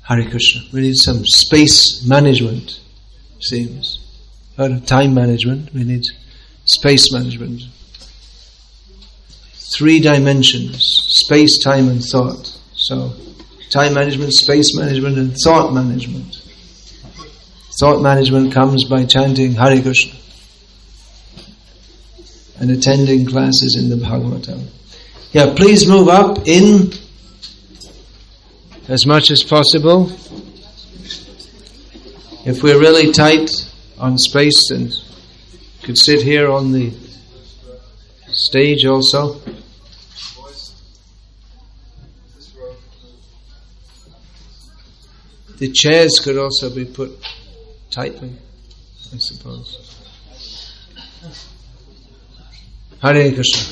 Hare Krishna. We need some space management, seems. Out of time management, we need space management. 3 dimensions, space, time and thought. So, time management, space management and thought management. Thought management comes by chanting Hare Krishna and attending classes in the Bhagavatam. Yeah, please move up in as much as possible. If we're really tight on space, and could sit here on the stage also. The chairs could also be put tightly, I suppose. Hare Krishna.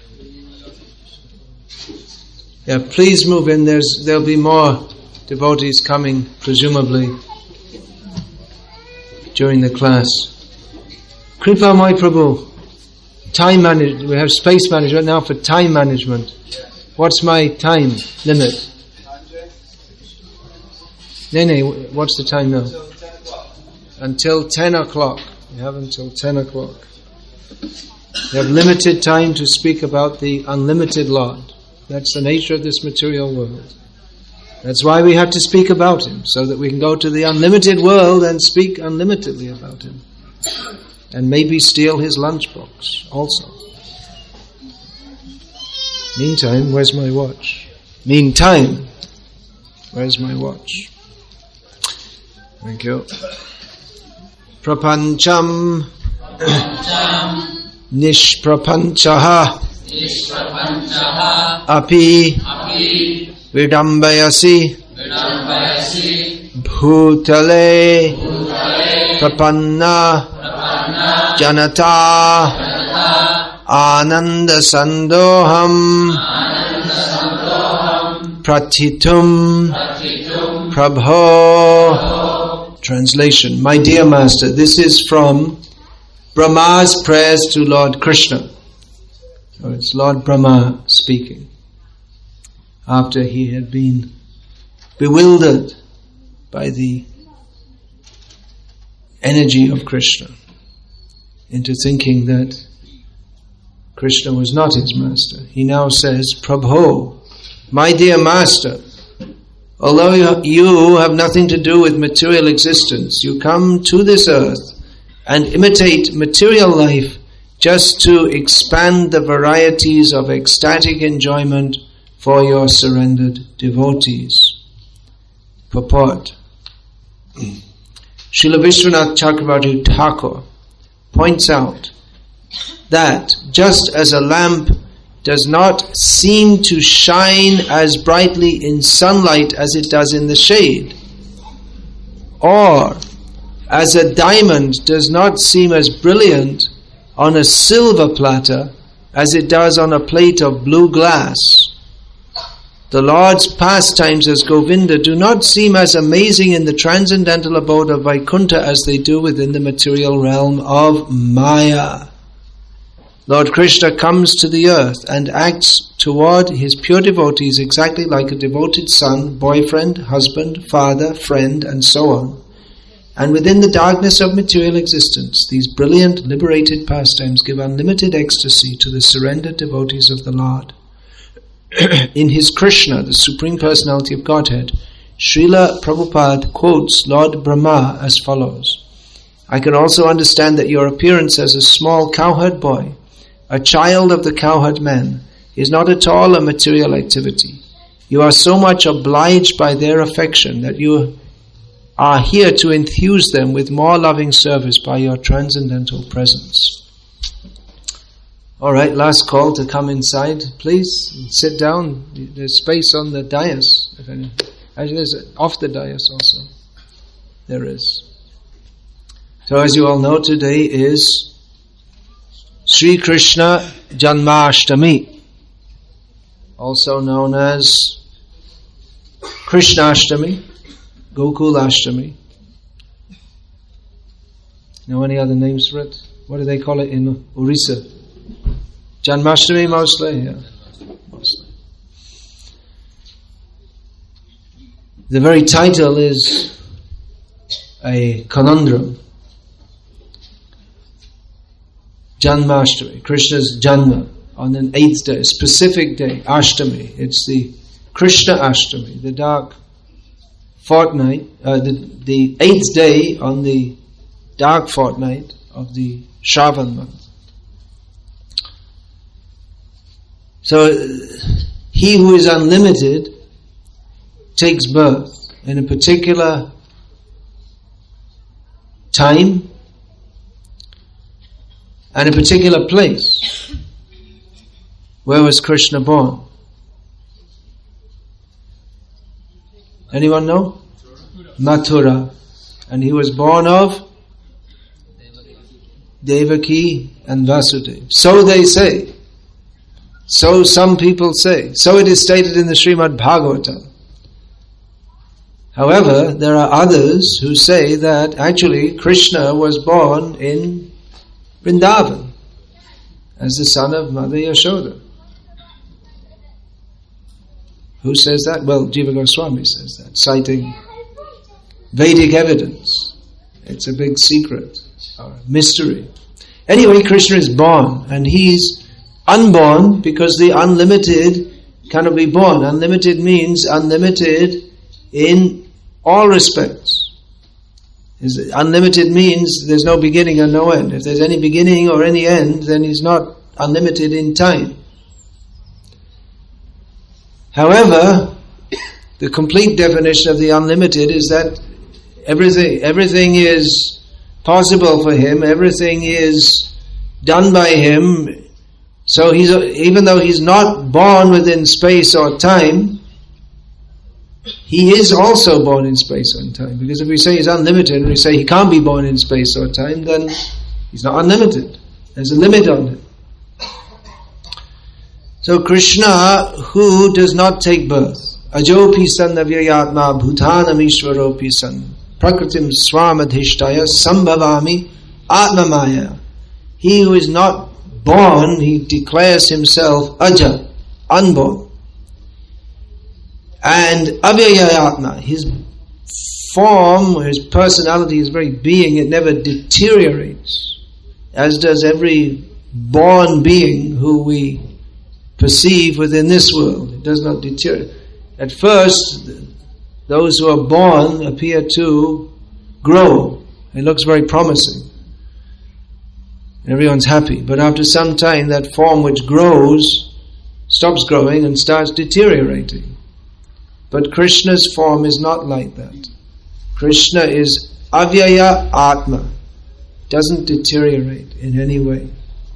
Yeah, please move in. There'll be more devotees coming, presumably, during the class. Kripa Mai Prabhu, time management. We have space management now for time management. What's my time limit? What's the time now? Until 10 o'clock. We have until 10 o'clock. We have limited time to speak about the unlimited Lord. That's the nature of this material world. That's why we have to speak about Him, so that we can go to the unlimited world and speak unlimitedly about Him. And maybe steal His lunchbox also. Meantime, where's my watch? Meantime, where's my watch? Thank you. Prapancham Nishprapanchaha Api Vidambayasi Bhutale Prapanna Janata Ananda Sandoham Pratitum Prabho. Translation. My dear Master, this is from Brahma's prayers to Lord Krishna. So it's Lord Brahma speaking after he had been bewildered by the energy of Krishna into thinking that Krishna was not his master. He now says, Prabho, my dear Master, although you have nothing to do with material existence, you come to this earth and imitate material life just to expand the varieties of ecstatic enjoyment for your surrendered devotees. Purport. Srila Vishwanath Chakravarti Thakur points out that just as a lamp does not seem to shine as brightly in sunlight as it does in the shade, or as a diamond does not seem as brilliant on a silver platter as it does on a plate of blue glass, the Lord's pastimes as Govinda do not seem as amazing in the transcendental abode of Vaikuntha as they do within the material realm of Maya. Lord Krishna comes to the earth and acts toward his pure devotees exactly like a devoted son, boyfriend, husband, father, friend, and so on. And within the darkness of material existence, these brilliant, liberated pastimes give unlimited ecstasy to the surrendered devotees of the Lord. In his Krishna, the Supreme Personality of Godhead, Srila Prabhupada quotes Lord Brahma as follows: I can also understand that your appearance as a small cowherd boy, a child of the cowherd man, is not at all a material activity. You are so much obliged by their affection that you are here to enthuse them with more loving service by your transcendental presence. Alright, last call to come inside, please. Sit down. There's space on the dais. Actually, there's off the dais also. There is. So as you all know, today is Sri Krishna Janmashtami, also known as Krishnashtami, Gokulashtami. Know any other names for it? What do they call it in Orissa? Janmashtami mostly, yeah. Mostly. The very title is a conundrum. Janmashtami, Krishna's Janma, on an 8th day, a specific day, Ashtami. It's the Krishna Ashtami, the dark fortnight, the 8th day on the dark fortnight of the Shravan month. So, he who is unlimited takes birth in a particular time and a particular place. Where was Krishna born? Anyone know? Mathura. And he was born of Devaki and Vasudeva. So they say. So some people say. So it is stated in the Srimad Bhagavatam. However, there are others who say that actually Krishna was born in Vrindavan as the son of Mother Yashoda. Who says that? Well, Jiva Goswami says that, citing Vedic evidence. It's a big secret, or mystery. Anyway, Krishna is born, and he's unborn because the unlimited cannot be born. Unlimited means unlimited in all respects. Unlimited means there's no beginning and no end. If there's any beginning or any end, then he's not unlimited in time. However, the complete definition of the unlimited is that everything is possible for him, everything is done by him. So even though he's not born within space or time, he is also born in space and time. Because if we say he's unlimited and we say he can't be born in space or time, then he's not unlimited. There's a limit on him. So Krishna, who does not take birth, ajopi san avyayatma bhutanam ishwaropi san prakritim swamadhishtaya sambhavami atmamaya. He who is not born, he declares himself aja, unborn. And avyayatma, his form, his personality, his very being, it never deteriorates, as does every born being who we perceive within this world. It does not deteriorate. At first, those who are born appear to grow. It looks very promising. Everyone's happy. But after some time, that form which grows stops growing and starts deteriorating. But Krishna's form is not like that. Krishna is avyaya atma, doesn't deteriorate in any way.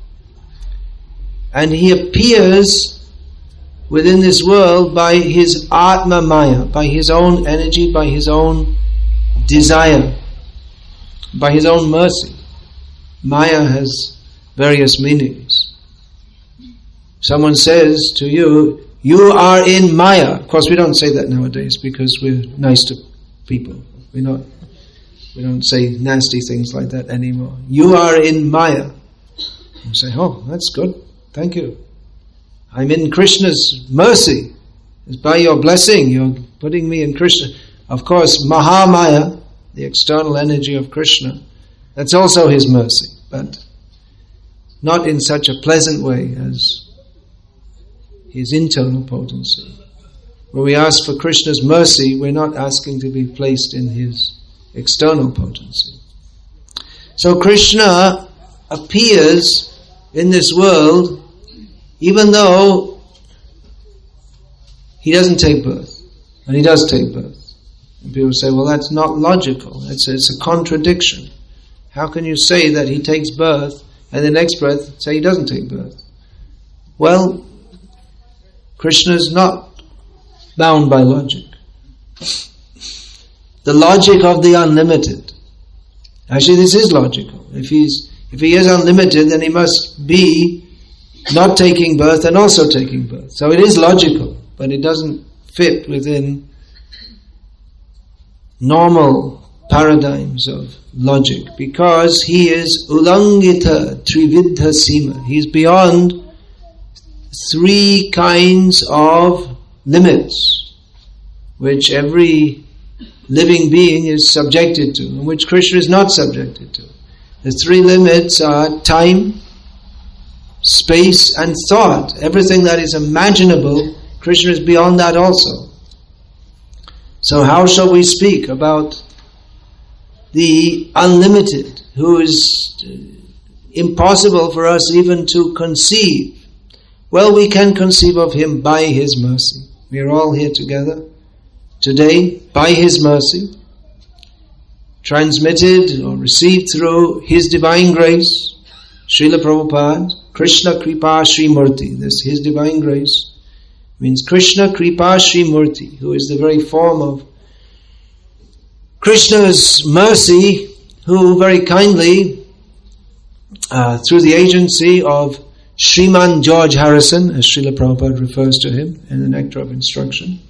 And he appears within this world by his atma maya, by his own energy, by his own desire, by his own mercy. Maya has various meanings. Someone says to you, you are in Maya. Of course, we don't say that nowadays because we're nice to people. We don't say nasty things like that anymore. You are in Maya. You say, oh, that's good. Thank you. I'm in Krishna's mercy. It's by your blessing. You're putting me in Krishna. Of course, Mahamaya, the external energy of Krishna, that's also his mercy, but not in such a pleasant way as his internal potency. When we ask for Krishna's mercy, we're not asking to be placed in his external potency. So Krishna appears in this world even though he doesn't take birth, and he does take birth. And people say, well, that's not logical. It's a contradiction. How can you say that he takes birth and the next breath say he doesn't take birth? Well, Krishna is not bound by logic. The logic of the unlimited. Actually, this is logical. If he is unlimited, then he must be not taking birth and also taking birth. So it is logical, but it doesn't fit within normal paradigms of logic, because he is ulangita trividha sima. He's beyond three kinds of limits which every living being is subjected to, and which Krishna is not subjected to. The three limits are time, space and thought. Everything that is imaginable, Krishna is beyond that also. So how shall we speak about the unlimited, who is impossible for us even to conceive? Well, we can conceive of Him by His mercy. We are all here together today by His mercy, transmitted or received through His divine grace, Srila Prabhupada, Krishna Kripa Sri Murti. This His divine grace means Krishna Kripa Sri Murti, who is the very form of Krishna's mercy, who very kindly, through the agency of Sriman George Harrison, as Srila Prabhupada refers to him in the Nectar of Instruction,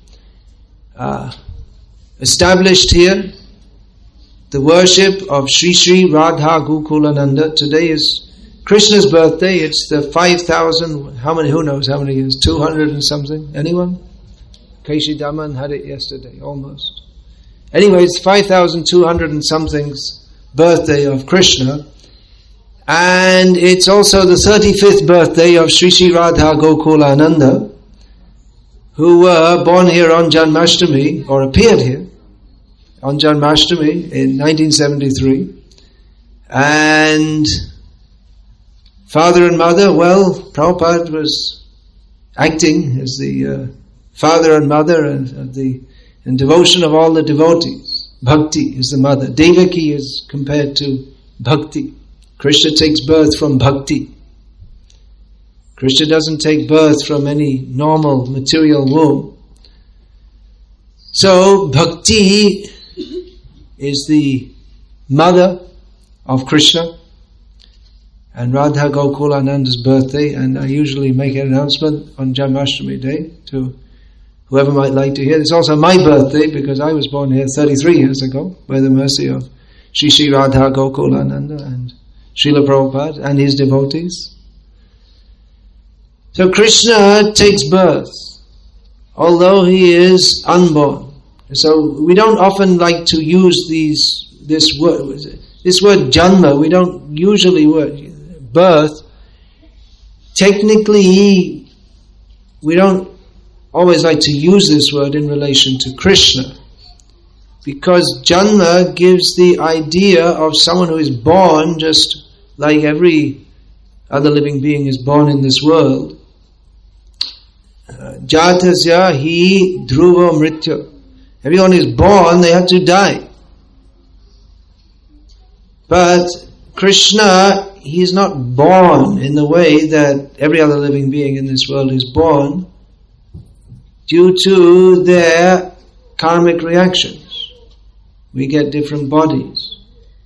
established here the worship of Sri Sri Radha Gokulananda. Today is Krishna's birthday. It's the 5,000, how many, who knows how many years, 200 and something, anyone? Keshi Daman had it yesterday, almost. Anyway, it's 5,200 and something's birthday of Krishna, and it's also the 35th birthday of Sri Sri Radha Gokulananda, who were born here on Janmashtami, or appeared here on Janmashtami in 1973. And father and mother, well, Prabhupada was acting as the father and mother of the and devotion of all the devotees. Bhakti is the mother. Devaki is compared to Bhakti. Krishna takes birth from Bhakti. Krishna doesn't take birth from any normal material womb. So Bhakti is the mother of Krishna, and Radha Gokulananda's birthday, and I usually make an announcement on Janmashtami Day to whoever might like to hear. It's also my birthday because I was born here 33 years ago by the mercy of Sri Sri Radha Gokulananda and Srila Prabhupada and his devotees. So Krishna takes birth, although he is unborn. So we don't often like to use this word janma. We don't usually word birth. Technically, we don't always like to use this word in relation to Krishna, because janma gives the idea of someone who is born just like every other living being is born in this world. Jatasya hi dhruva mritya. Everyone is born, they have to die. But Krishna, he is not born in the way that every other living being in this world is born, due to their karmic reactions. We get different bodies.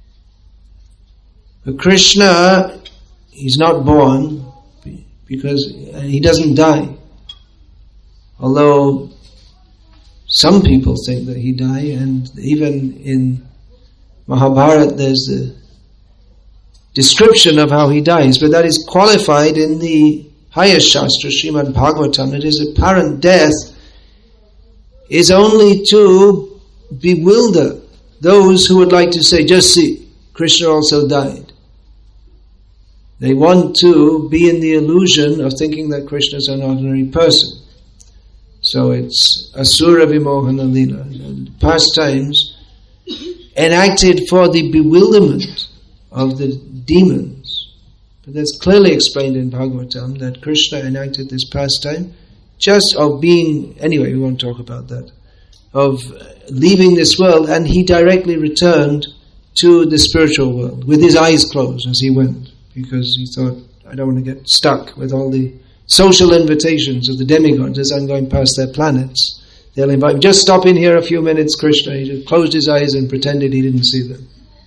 But Krishna, he's not born because he doesn't die. Although some people think that he died, and even in Mahabharata there's the description of how he dies, but that is qualified in the highest Shastra, Srimad Bhagavatam. It is apparent death is only to bewilder those who would like to say, just see, Krishna also died. They want to be in the illusion of thinking that Krishna is an ordinary person. So it's Asura Vimohana Lila, pastimes enacted for the bewilderment of the demons. But that's clearly explained in Bhagavatam that Krishna enacted this pastime just of being, anyway, we won't talk about that, of leaving this world, and he directly returned to the spiritual world with his eyes closed as he went, because he thought, I don't want to get stuck with all the social invitations of the demigods as I'm going past their planets. They'll invite me, just stop in here a few minutes, Krishna. He just closed his eyes and pretended he didn't see them.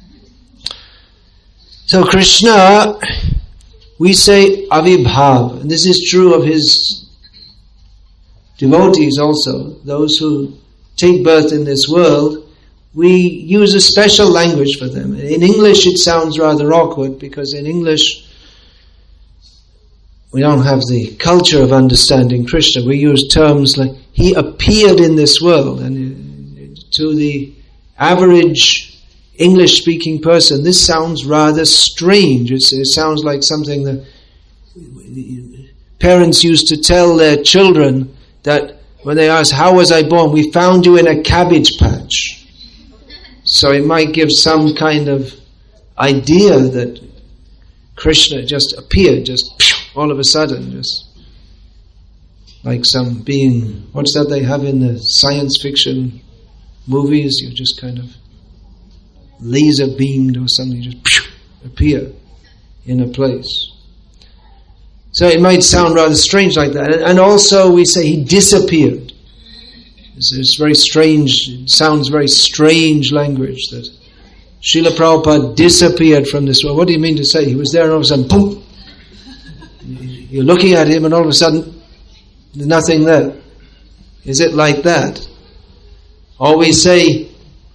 So Krishna, we say avibhav, and this is true of his devotees also, those who take birth in this world. We use a special language for them. In English it sounds rather awkward, because in English we don't have the culture of understanding Krishna. We use terms like, he appeared in this world, and to the average English-speaking person, this sounds rather strange. It sounds like something that parents used to tell their children, that when they ask, how was I born? We found you in a cabbage patch. So it might give some kind of idea that Krishna just appeared, just all of a sudden, just like some being, what's that they have in the science fiction movies? You just kind of laser beamed or something, just appear in a place. So it might sound rather strange like that. And also we say he disappeared. It's very strange, it sounds very strange language that Srila Prabhupada disappeared from this world. What do you mean to say? He was there and all of a sudden, boom! You're looking at him and all of a sudden, there's nothing there. Is it like that? Or we say,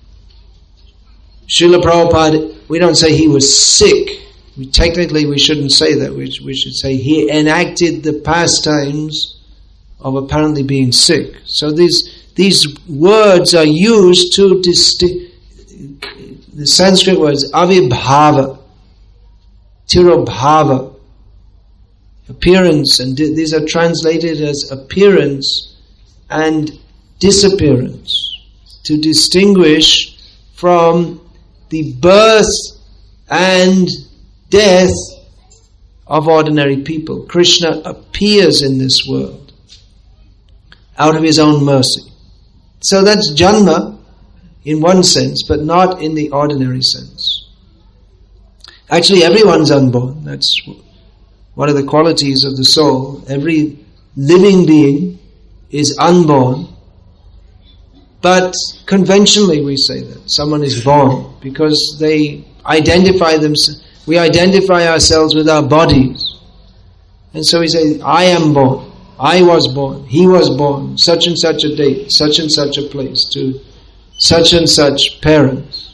Srila Prabhupada, we don't say he was sick. Technically we shouldn't say that. We should say he enacted the pastimes of apparently being sick. So these words are used to the Sanskrit words avibhava, tirobhava, appearance, and these are translated as appearance and disappearance, to distinguish from the birth and death of ordinary people. Krishna appears in this world out of his own mercy. So that's janma in one sense, but not in the ordinary sense. Actually, everyone's unborn. That's one of the qualities of the soul. Every living being is unborn. But conventionally we say that someone is born because they identify themselves. We identify ourselves with our bodies. And so we say, I am born, I was born, he was born, such and such a date, such and such a place, to such and such parents.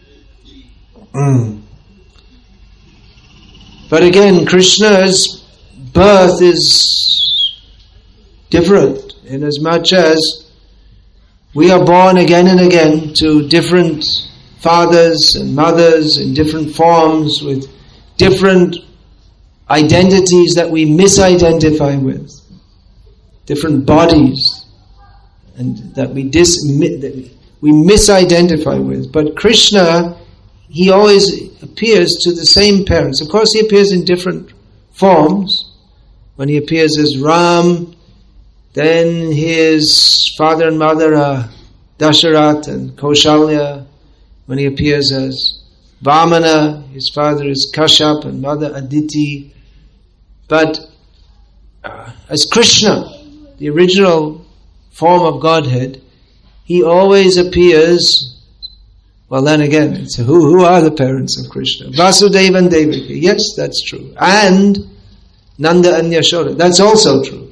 But again, Krishna's birth is different, in as much as we are born again and again to different fathers and mothers in different forms with different identities that we misidentify with, different bodies and that we misidentify with. But Krishna, he always appears to the same parents. Of course he appears in different forms. When he appears as Ram, then his father and mother are Dasharat and Kaushalya. When he appears as Vamana, his father is Kashyap and mother Aditi. But as Krishna, the original form of Godhead, he always appears, well then again, it's who are the parents of Krishna? Vasudeva and Devaki, yes, that's true. And Nanda and Yashoda, that's also true.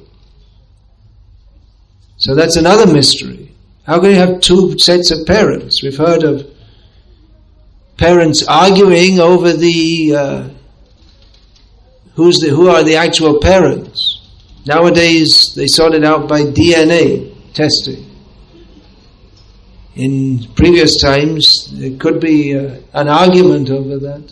So that's another mystery. How can you have two sets of parents? We've heard of parents arguing over who are the actual parents. Nowadays they sort it out by DNA testing. In previous times there could be an argument over that.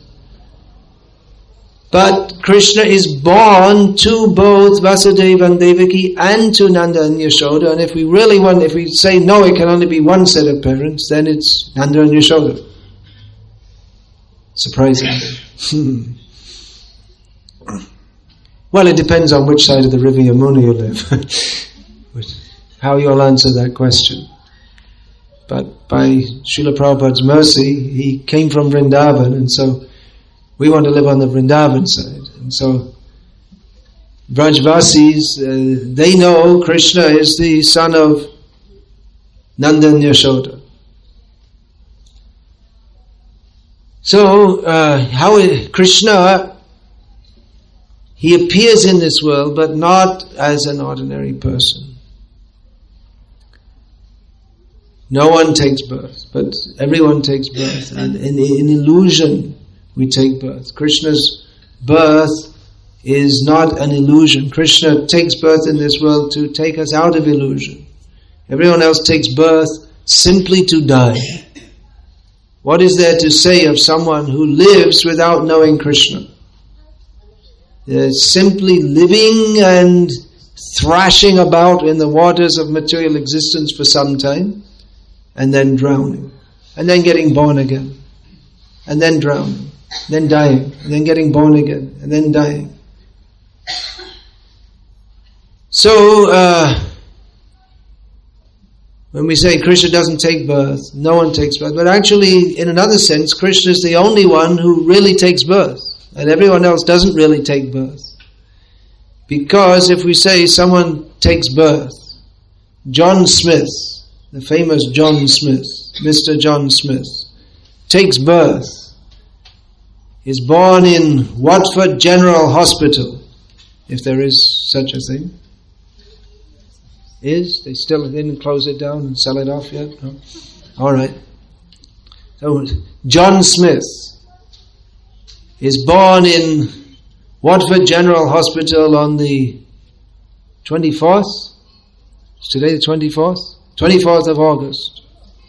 But Krishna is born to both Vasudeva and Devaki and to Nanda and Yashoda, and if we say no, it can only be one set of parents, then it's Nanda and Yashoda. Surprisingly. Well, it depends on which side of the river Yamuna you live. How you'll answer that question. But by Srila Prabhupada's mercy, he came from Vrindavan, and so we want to live on the Vrindavan side. And so Vrajvasis, they know Krishna is the son of Nanda and Yashoda. So, Krishna, he appears in this world, but not as an ordinary person. No one takes birth, but everyone takes birth. And in illusion, we take birth. Krishna's birth is not an illusion. Krishna takes birth in this world to take us out of illusion. Everyone else takes birth simply to die. What is there to say of someone who lives without knowing Krishna? They're simply living and thrashing about in the waters of material existence for some time, and then drowning, and then getting born again, and then drowning, then dying, and then getting born again, and then dying. So, when we say Krishna doesn't take birth, no one takes birth, but actually, in another sense, Krishna is the only one who really takes birth, and everyone else doesn't really take birth. Because if we say someone takes birth, John Smith, the famous John Smith, Mr. John Smith, takes birth, is born in Watford General Hospital, if there is such a thing. Is? They still didn't close it down and sell it off yet? No? Alright. So, John Smith is born in Watford General Hospital on the 24th? Is today the 24th? 24th of August.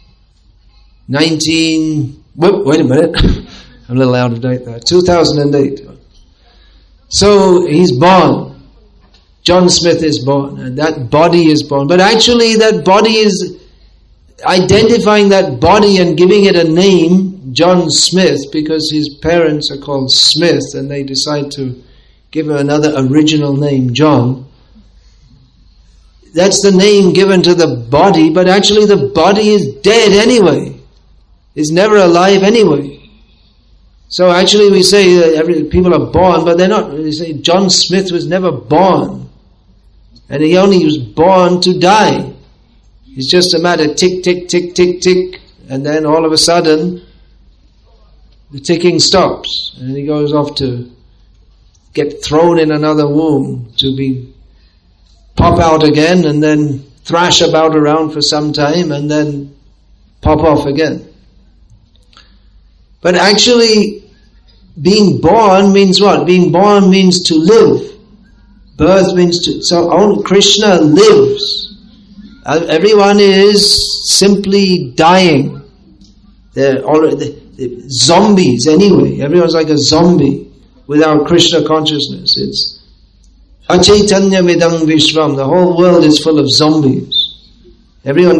Wait a minute. I'm a little out of date there. 2008. So, he's born. John Smith is born, and that body is born. But actually that body is identifying that body and giving it a name, John Smith, because his parents are called Smith, and they decide to give him another original name, John. That's the name given to the body, but actually the body is dead anyway. It's never alive anyway. So actually we say that people are born, but they're not. We say John Smith was never born. And he only was born to die. It's just a matter tick, tick, tick, tick, tick. And then all of a sudden, the ticking stops. And he goes off to get thrown in another womb to be pop out again and then thrash about around for some time and then pop off again. But actually, being born means what? Being born means to live. Birth means to... So only Krishna lives. Everyone is simply dying. They're zombies anyway. Everyone's like a zombie without Krishna consciousness. It's Achaitanya Midang Vishvam. The whole world is full of zombies. Everyone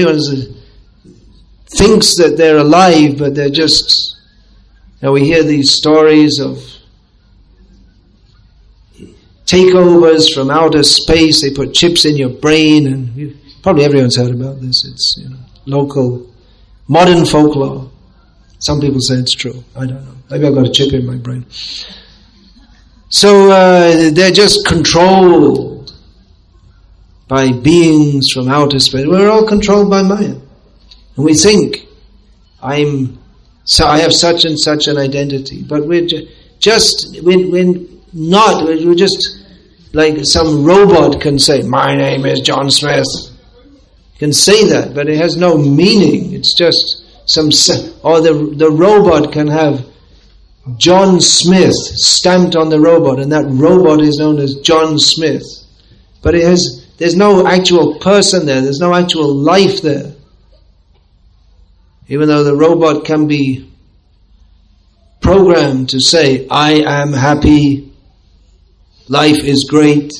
thinks that they're alive, but they're just... Now we hear these stories of takeovers from outer space. They put chips in your brain, and probably everyone's heard about this. It's local modern folklore. Some people say it's true. I don't know. Maybe I've got a chip in my brain. So they're just controlled by beings from outer space. We're all controlled by Maya, and we think I have such and such an identity, but we're not. We're just like some robot can say, "My name is John Smith." Can say that, but it has no meaning. It's just or the robot can have John Smith stamped on the robot, and that robot is known as John Smith. But there's no actual person there. There's no actual life there. Even though the robot can be programmed to say, "I am happy. Life is great."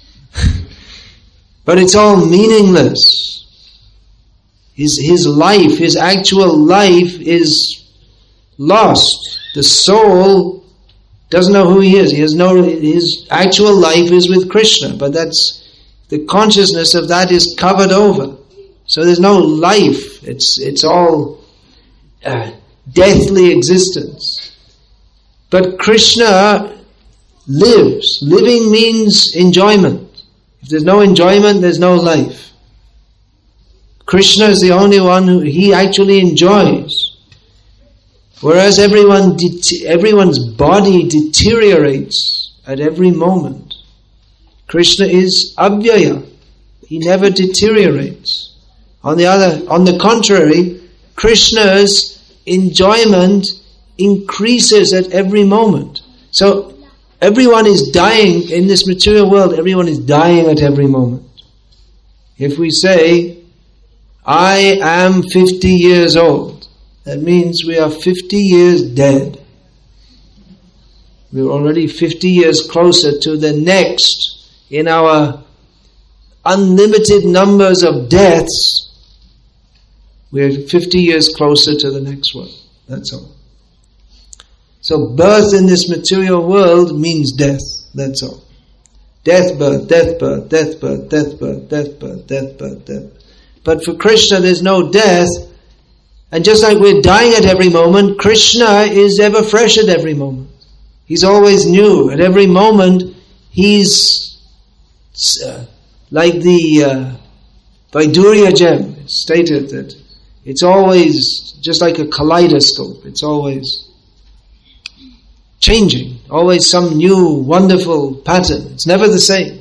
But it's all meaningless. His life, his actual life is lost. The soul doesn't know who he is. His actual life is with Krishna, but the consciousness of that is covered over. So there's no life. It's all deathly existence. But Krishna lives. Living means enjoyment. If there's no enjoyment, there's no life. Krishna is the only one who he actually enjoys. Whereas everyone's body deteriorates at every moment. Krishna is avyaya. He never deteriorates. On the contrary, Krishna's enjoyment increases at every moment. So everyone is dying in this material world. Everyone is dying at every moment. If we say, "I am 50 years old," that means we are 50 years dead. We're already 50 years closer to the next in our unlimited numbers of deaths. We're 50 years closer to the next one. That's all. So birth in this material world means death. That's all. Death, birth, death, birth, death, birth, death, birth, death, birth, death, birth, death. But for Krishna there's no death. And just like we're dying at every moment, Krishna is ever fresh at every moment. He's always new. At every moment, he's like the Vaidurya gem. It's stated that it's always just like a kaleidoscope. It's always changing. Always some new, wonderful pattern. It's never the same.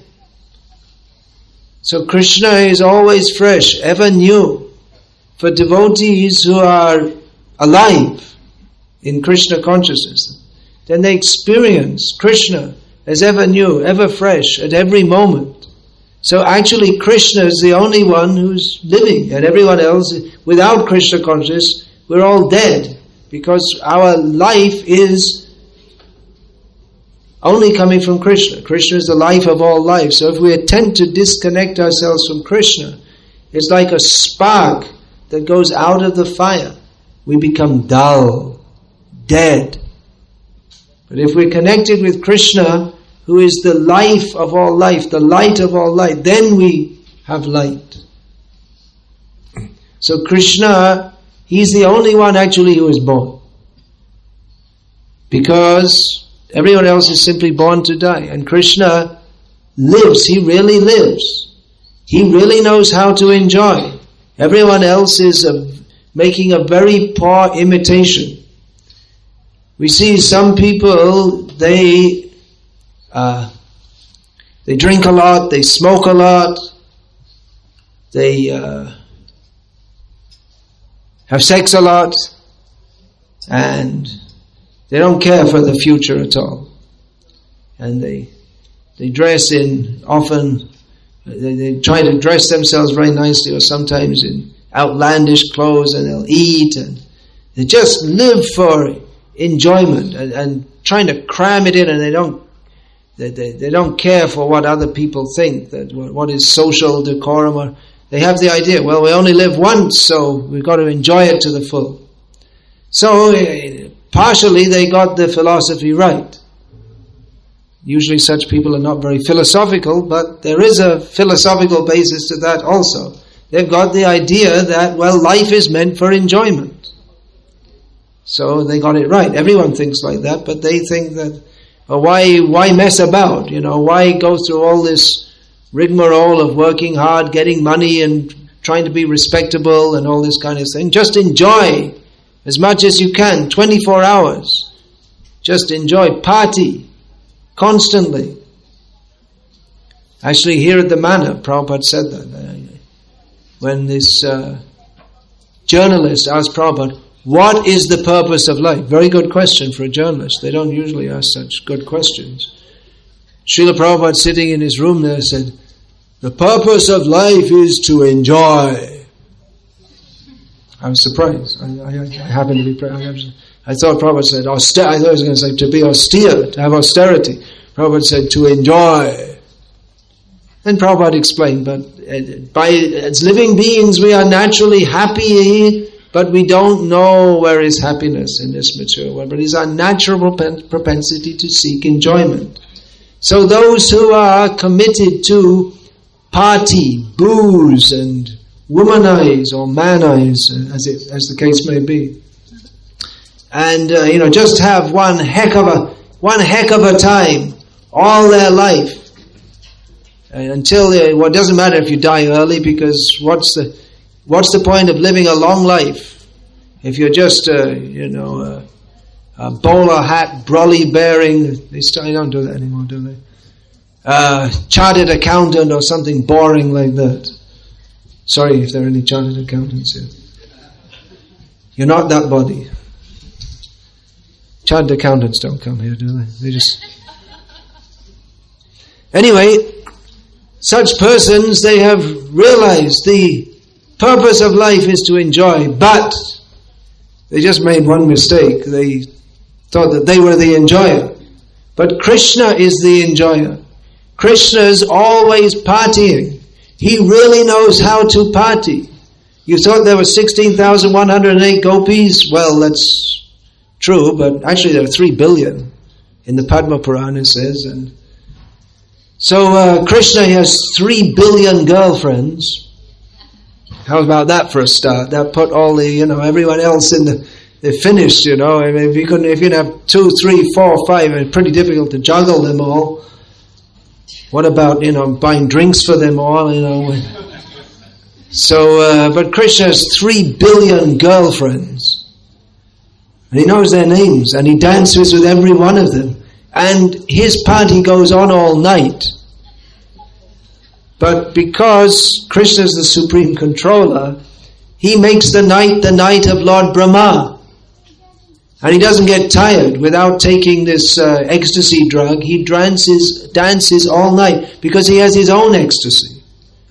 So Krishna is always fresh, ever new. For devotees who are alive in Krishna consciousness, then they experience Krishna as ever new, ever fresh, at every moment. So actually Krishna is the only one who's living, and everyone else, without Krishna consciousness, we're all dead, because our life is only coming from Krishna. Krishna is the life of all life. So if we attempt to disconnect ourselves from Krishna, it's like a spark that goes out of the fire. We become dull, dead. But if we're connected with Krishna, who is the life of all life, the light of all light, then we have light. So Krishna, he's the only one actually who is born. Because everyone else is simply born to die. And Krishna lives, he really lives. He really knows how to enjoy. Everyone else is making a very poor imitation. We see some people, they drink a lot, they smoke a lot, they have sex a lot, and they don't care for the future at all. And they dress in, often, they try to dress themselves very nicely, or sometimes in outlandish clothes, and they'll eat, and they just live for enjoyment, and trying to cram it in, and they don't care for what other people think, that what is social decorum, or they have the idea, well, we only live once, so we've got to enjoy it to the full. So partially they got the philosophy right. Usually such people are not very philosophical, but there is a philosophical basis to that also. They've got the idea that, well, life is meant for enjoyment. So they got it right. Everyone thinks like that, but they think that, well, why mess about? Why go through all this rigmarole of working hard, getting money, and trying to be respectable and all this kind of thing? Just enjoy as much as you can, 24 hours. Just enjoy, party constantly. Actually, here at the Manor, Prabhupada said that. When this journalist asked Prabhupada, what is the purpose of life? Very good question for a journalist. They don't usually ask such good questions. Srila Prabhupada, sitting in his room there, said, the purpose of life is to enjoy. I was surprised. I happened to be... I thought Prabhupada said, I thought he was going to say to be austere, to have austerity. Prabhupada said, to enjoy. Then Prabhupada explained, but as living beings we are naturally happy, but we don't know where is happiness in this material world. But it's our natural propensity to seek enjoyment. So those who are committed to party, booze, and womanize or manize, as the case may be, and just have one heck of a time all their life, until it doesn't matter if you die early, because what's the point of living a long life if you're just a bowler hat brolly bearing? They don't do that anymore, do they? Chartered accountant or something boring like that. Sorry if there are any chartered accountants here. You're not that body. Chartered accountants don't come here, do they? They just... Anyway, such persons, they have realized the purpose of life is to enjoy, but They just made one mistake. They thought that they were the enjoyer. But Krishna is the enjoyer. Krishna is always partying. He really knows how to party. You thought there were 16,108 gopis? Well, that's true, but actually there are 3 billion in the Padma Purana, it says. And so Krishna has 3 billion girlfriends. How about that for a start? That put all the, everyone else in they're finished, I mean, if you have 2, 3, 4, 5, it's pretty difficult to juggle them all. What about, buying drinks for them all, So, but Krishna has 3 billion girlfriends. And he knows their names, and he dances with every one of them. And his party goes on all night. But because Krishna is the supreme controller, he makes the night of Lord Brahma. And he doesn't get tired without taking this ecstasy drug. He dances all night because he has his own ecstasy.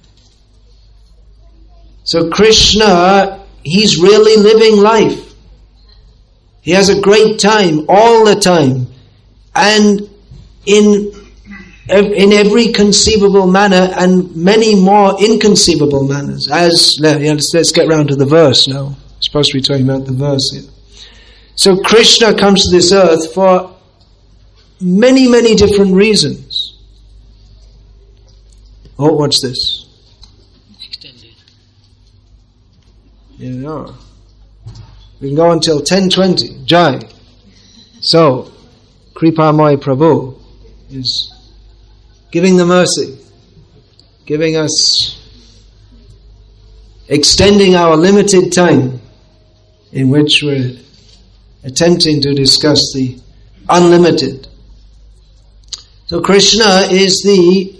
So Krishna, he's really living life. He has a great time all the time. And in every conceivable manner and many more inconceivable manners. Let's get round to the verse now. I'm supposed to be talking about the verse here. So Krishna comes to this earth for many, many different reasons. Oh, what's this? Extended. We can go until 10:20. Jai. So, Kripamoy Prabhu is giving the mercy, giving us, extending our limited time in which we're attempting to discuss the unlimited. So Krishna is the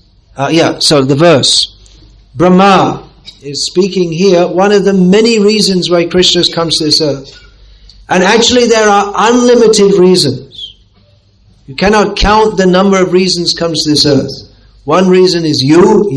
verse. Brahma is speaking here, one of the many reasons why Krishna comes to this earth. And actually there are unlimited reasons. You cannot count the number of reasons comes to this earth. One reason is you,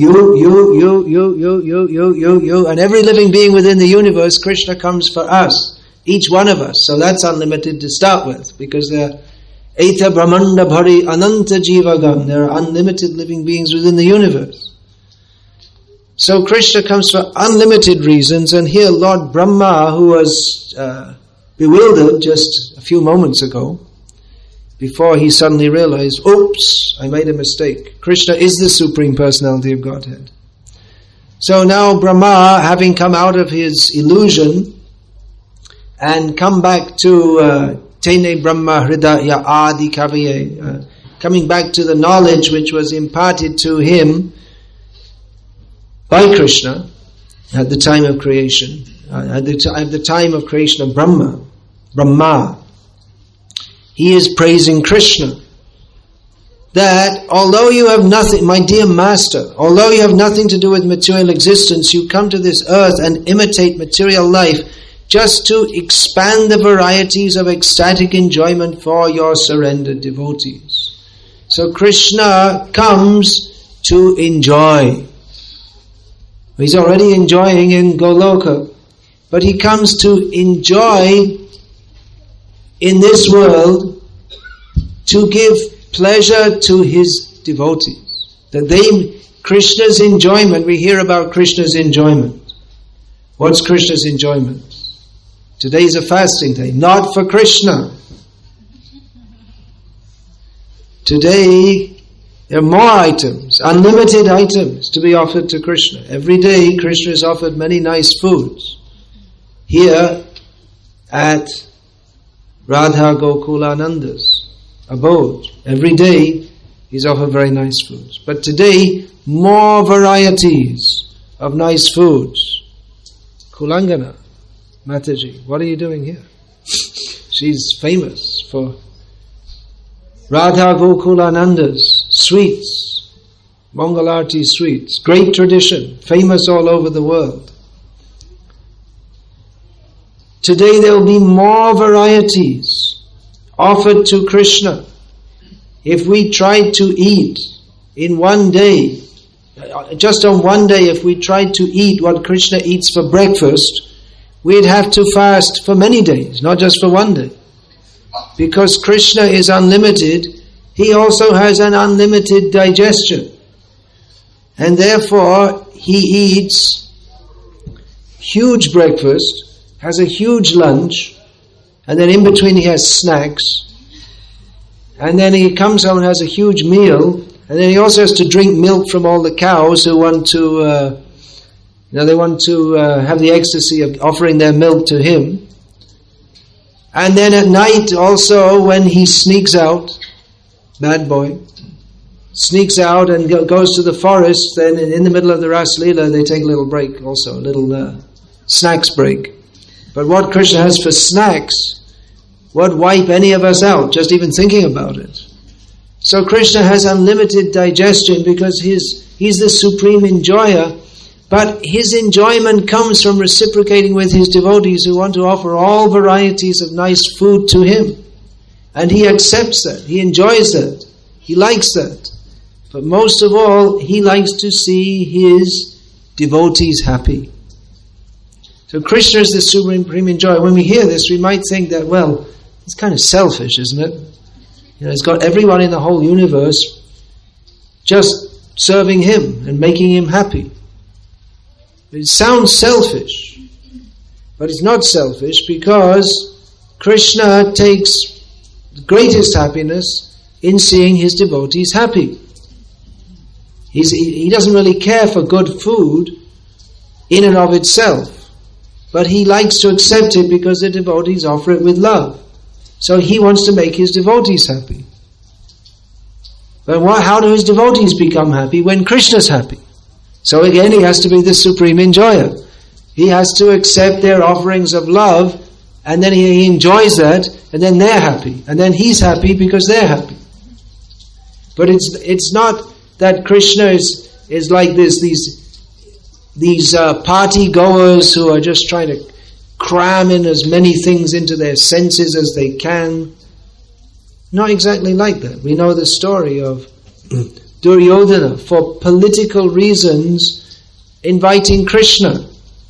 and every living being within the universe, Krishna comes for us. Each one of us. So that's unlimited to start with, because there are Eta Brahmanda Bhari Ananta Jivagam. There are unlimited living beings within the universe. So Krishna comes for unlimited reasons, and here Lord Brahma, who was bewildered just a few moments ago, before he suddenly realized, oops, I made a mistake. Krishna is the Supreme Personality of Godhead. So now Brahma, having come out of his illusion, and come back to Tene Brahma Hridaya Adi Kaviye, coming back to the knowledge which was imparted to him by Krishna at the time of creation, at the time of creation of Brahma. He is praising Krishna. That although you have nothing, my dear master, although you have nothing to do with material existence, you come to this earth and imitate material life just to expand the varieties of ecstatic enjoyment for your surrendered devotees. So Krishna comes to enjoy. He's already enjoying in Goloka, but he comes to enjoy in this world to give pleasure to his devotees. Krishna's enjoyment, we hear about Krishna's enjoyment. What's Krishna's enjoyment? Today is a fasting day, not for Krishna. Today, there are more items, unlimited items to be offered to Krishna. Every day, Krishna is offered many nice foods. Here, at Radha Gokulananda's abode, every day, he's offered very nice foods. But today, more varieties of nice foods. Kulangana, Mataji, what are you doing here? She's famous for Radha Gokulananda's sweets, Mangalarti sweets, great tradition, famous all over the world. Today there will be more varieties offered to Krishna. If we tried to eat in one day, just on one day, if we tried to eat what Krishna eats for breakfast, we'd have to fast for many days, not just for one day. Because Krishna is unlimited, he also has an unlimited digestion. And therefore, he eats huge breakfast, has a huge lunch, and then in between he has snacks, and then he comes home and has a huge meal, and then he also has to drink milk from all the cows who want to, they want to have the ecstasy of offering their milk to him. And then at night also, when he sneaks out, bad boy, sneaks out and goes to the forest, then in the middle of the Ras Leela, they take a little break also, a little snacks break. But what Krishna has for snacks would wipe any of us out, just even thinking about it. So Krishna has unlimited digestion because he's the supreme enjoyer, but his enjoyment comes from reciprocating with his devotees who want to offer all varieties of nice food to him. And he accepts that, he enjoys that, he likes that. But most of all, he likes to see his devotees happy. So Krishna is the supreme enjoyer. When we hear this, we might think that, well, it's kind of selfish, isn't it? It's got everyone in the whole universe just serving him and making him happy. It sounds selfish, but it's not selfish because Krishna takes the greatest happiness in seeing his devotees happy. He doesn't really care for good food in and of itself, but he likes to accept it because the devotees offer it with love. So he wants to make his devotees happy. But how do his devotees become happy? When Krishna's happy. So again, he has to be the supreme enjoyer. He has to accept their offerings of love, and then he enjoys that, and then they're happy. And then he's happy because they're happy. But it's not that Krishna is like this, these party goers who are just trying to cram in as many things into their senses as they can. Not exactly like that. We know the story of Duryodhana, for political reasons, inviting Krishna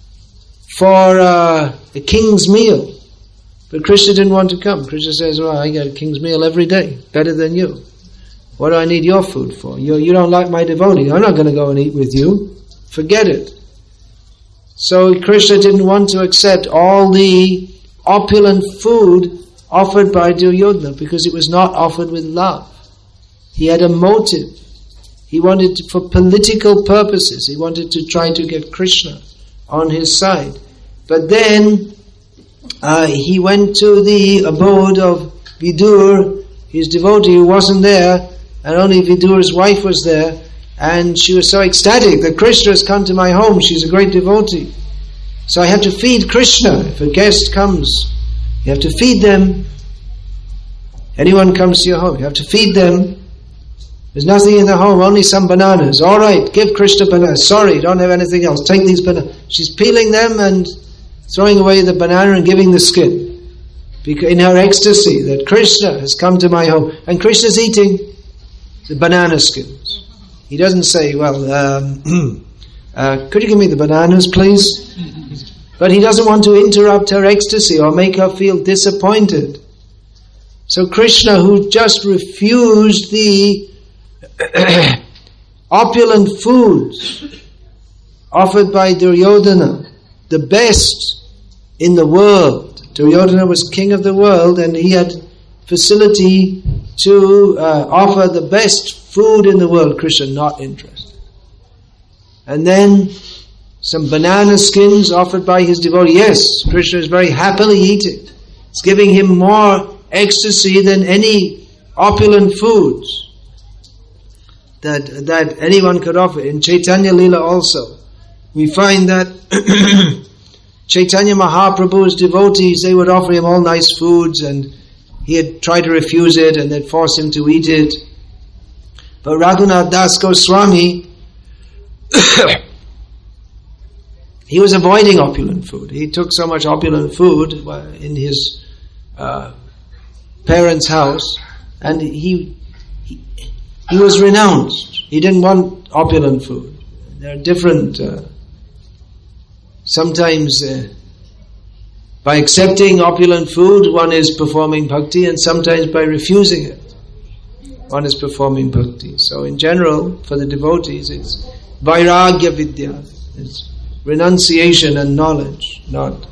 for a king's meal. But Krishna didn't want to come. Krishna says, well, I get a king's meal every day, better than you. What do I need your food for? You don't like my devotee. I'm not going to go and eat with you. Forget it. So Krishna didn't want to accept all the opulent food offered by Duryodhana because it was not offered with love. He had a motive. He wanted to, for political purposes, he wanted to try to get Krishna on his side. But then he went to the abode of Vidur, his devotee who wasn't there, and only Vidur's wife was there. And she was so ecstatic that Krishna has come to my home. She's a great devotee. So I have to feed Krishna. If a guest comes, you have to feed them. Anyone comes to your home, you have to feed them. There's nothing in the home, only some bananas. All right, give Krishna bananas. Sorry, don't have anything else. Take these bananas. She's peeling them and throwing away the banana and giving the skin. Because in her ecstasy that Krishna has come to my home. And Krishna's eating the banana skins. He doesn't say, well, could you give me the bananas, please? But he doesn't want to interrupt her ecstasy or make her feel disappointed. So Krishna, who just refused the opulent foods offered by Duryodhana, the best in the world. Duryodhana was king of the world and he had facility to offer the best food in the world. Krishna not interested. And then some banana skins offered by his devotee. Yes, Krishna is very happily eating. It's giving him more ecstasy than any opulent foods that anyone could offer. In Chaitanya Leela also, we find that Chaitanya Mahaprabhu's devotees, they would offer him all nice foods and he had tried to refuse it and they'd force him to eat it. But Raghunath Das Goswami, he was avoiding opulent food. He took so much opulent food in his parents' house, and he was renounced. He didn't want opulent food. There are different. Sometimes By accepting opulent food, one is performing bhakti, and sometimes by refusing it, one is performing bhakti. So in general, for the devotees, it's vairagya vidya. It's renunciation and knowledge, not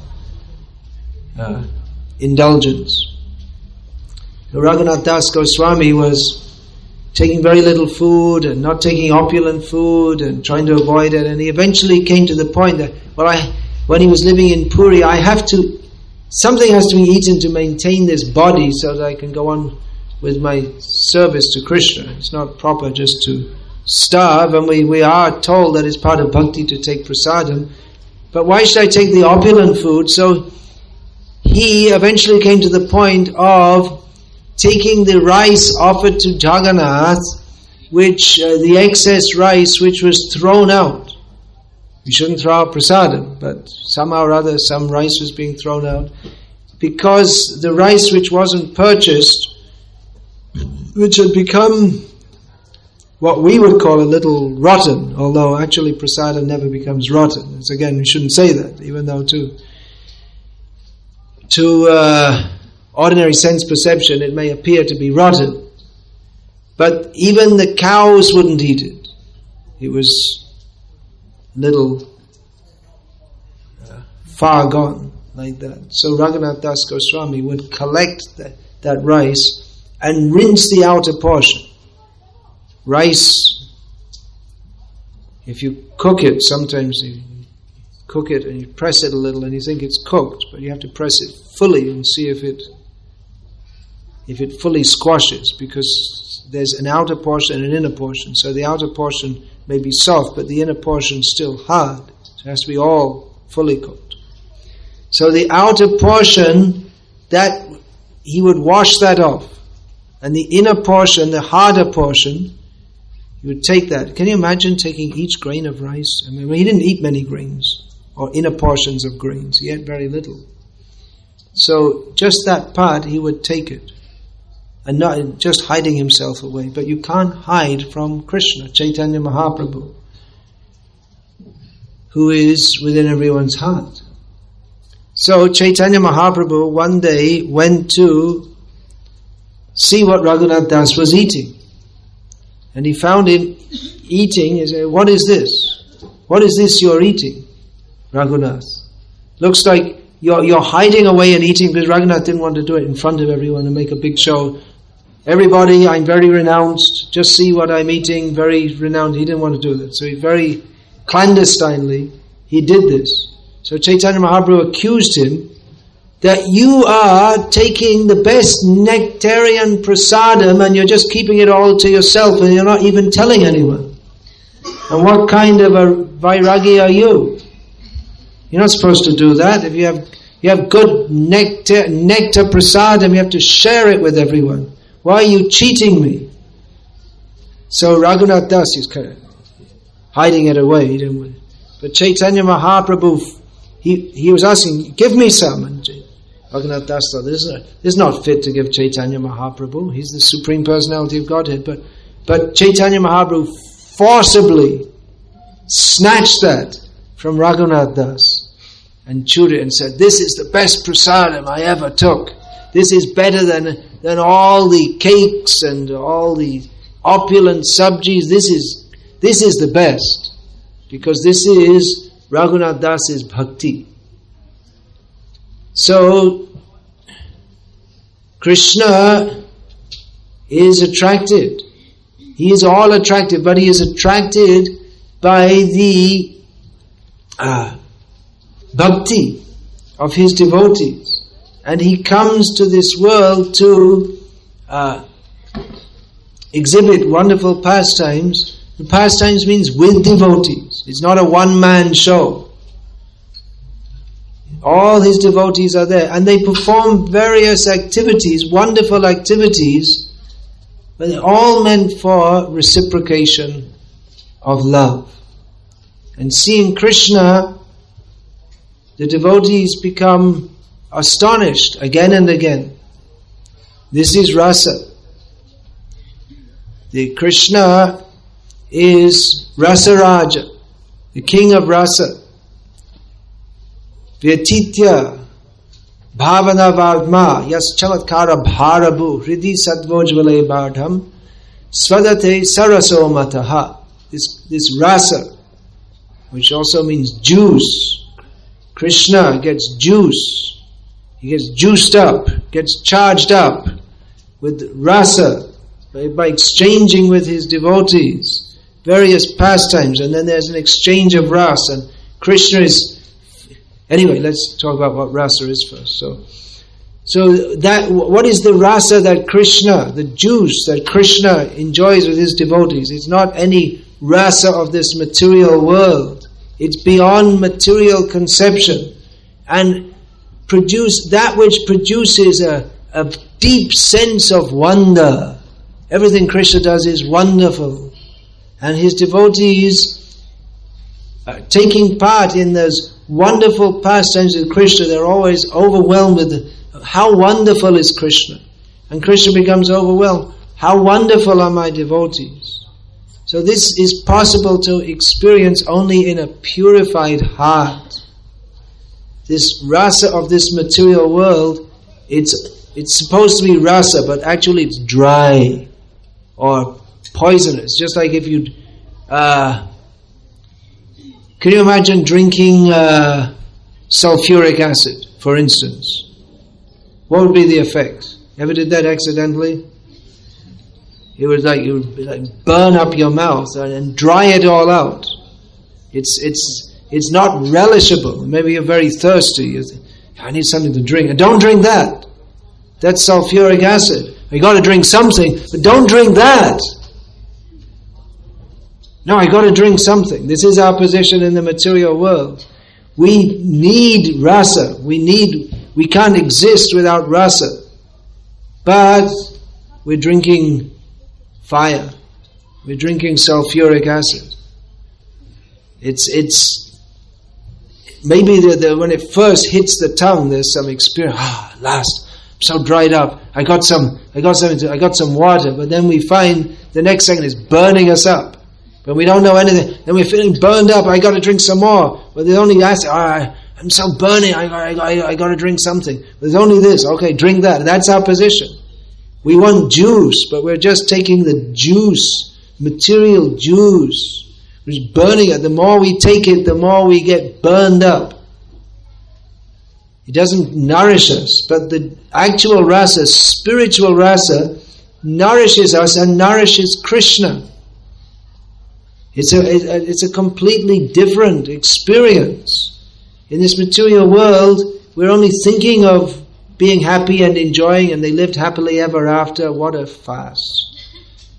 indulgence. Raghunath Das Goswami was taking very little food and not taking opulent food and trying to avoid it, and he eventually came to the point that, when he was living in Puri, something has to be eaten to maintain this body so that I can go on with my service to Krishna. It's not proper just to starve, and we are told that it's part of bhakti to take prasadam, but why should I take the opulent food? So he eventually came to the point of taking the rice offered to Jagannath, the excess rice which was thrown out. We shouldn't throw out prasadam, but somehow or other some rice was being thrown out, because the rice which wasn't purchased, which had become what we would call a little rotten, although actually prasadam never becomes rotten. It's, again, we shouldn't say that, even though to ordinary sense perception it may appear to be rotten. But even the cows wouldn't eat it. It was little far gone, like that. So Raghunath Das Goswami would collect that rice and rinse the outer portion. Rice, if you cook it, sometimes you cook it and you press it a little and you think it's cooked, but you have to press it fully and see if it fully squashes, because there's an outer portion and an inner portion. So the outer portion may be soft, but the inner portion is still hard. So it has to be all fully cooked. So the outer portion, that he would wash that off. And the inner portion, the harder portion, he would take that. Can you imagine taking each grain of rice? I mean, he didn't eat many grains, or inner portions of grains. He ate very little. So just that part, he would take it. And not just hiding himself away. But you can't hide from Krishna, Chaitanya Mahaprabhu, who is within everyone's heart. So Chaitanya Mahaprabhu one day went to see what Raghunath Das was eating. And he found him eating. He said, "What is this? What is this you're eating, Raghunath? Looks like you're hiding away and eating," because Raghunath didn't want to do it in front of everyone and make a big show. "Everybody, I'm very renounced. Just see what I'm eating, very renounced." He didn't want to do that. So he very clandestinely, he did this. So Chaitanya Mahaprabhu accused him that you are taking the best nectarian prasadam and you're just keeping it all to yourself and you're not even telling anyone. And what kind of a vairagi are you? You're not supposed to do that. If you have good nectar prasadam, you have to share it with everyone. Why are you cheating me? So Raghunath Das is kind of hiding it away. But Chaitanya Mahaprabhu, he was asking, "Give me some." And Raghunath Das thought, this is not fit to give Chaitanya Mahaprabhu. He's the Supreme Personality of Godhead. But Chaitanya Mahaprabhu forcibly snatched that from Raghunath Das and chewed it and said, "This is the best prasadam I ever took. This is better than all the cakes and all the opulent sabjis. This is the best, because this is Raghunath Das's bhakti." So Krishna is attracted. He is all attracted, but he is attracted by the bhakti of his devotees. And he comes to this world to exhibit wonderful pastimes. The pastimes means with devotees. It's not a one-man show. All his devotees are there, and they perform various activities, wonderful activities, but they're all meant for reciprocation of love. And seeing Krishna, the devotees become astonished again and again. This is rasa. The Krishna is Rasa Raja, the king of rasa. Vyatitya bhavana varma yas chamatkara bharabu hridi satvojvale bardham svadate saraso mataha. This rasa, which also means juice. Krishna gets juice. He gets juiced up, gets charged up with rasa by exchanging with his devotees various pastimes, and then there's an exchange of rasa, and Krishna is... Anyway, let's talk about what rasa is first. So that, what is the rasa that Krishna, the juice that Krishna enjoys with his devotees? It's not any rasa of this material world. It's beyond material conception, and that which produces a deep sense of wonder. Everything Krishna does is wonderful, and his devotees taking part in those wonderful pastimes with Krishna, they're always overwhelmed with how wonderful is Krishna, and Krishna becomes overwhelmed. How wonderful are my devotees! So this is possible to experience only in a purified heart. This rasa of this material world, it's supposed to be rasa, but actually it's dry or poisonous. Just like if you... can you imagine drinking sulfuric acid, for instance? What would be the effect? Ever did that accidentally? It would like burn up your mouth and dry it all out. It's not relishable. Maybe you're very thirsty. You think, I need something to drink. And don't drink that. That's sulfuric acid. You got to drink something, but don't drink that. No, I got to drink something. This is our position in the material world. We need rasa. We can't exist without rasa. But we're drinking fire. We're drinking sulfuric acid. It's maybe when it first hits the tongue, there's some experience. Last, I'm so dried up. I got some water. But then we find the next second it's burning us up. But we don't know anything. Then we're feeling burned up. I got to drink some more. But there's only acid. I'm so burning. I got to drink something. There's only this. Okay, drink that. That's our position. We want juice, but we're just taking the juice, material juice, which is burning it. The more we take it, the more we get burned up. It doesn't nourish us, but the actual rasa, spiritual rasa, nourishes us and nourishes Krishna. It's a completely different experience. In this material world, we're only thinking of being happy and enjoying, and they lived happily ever after. What a farce.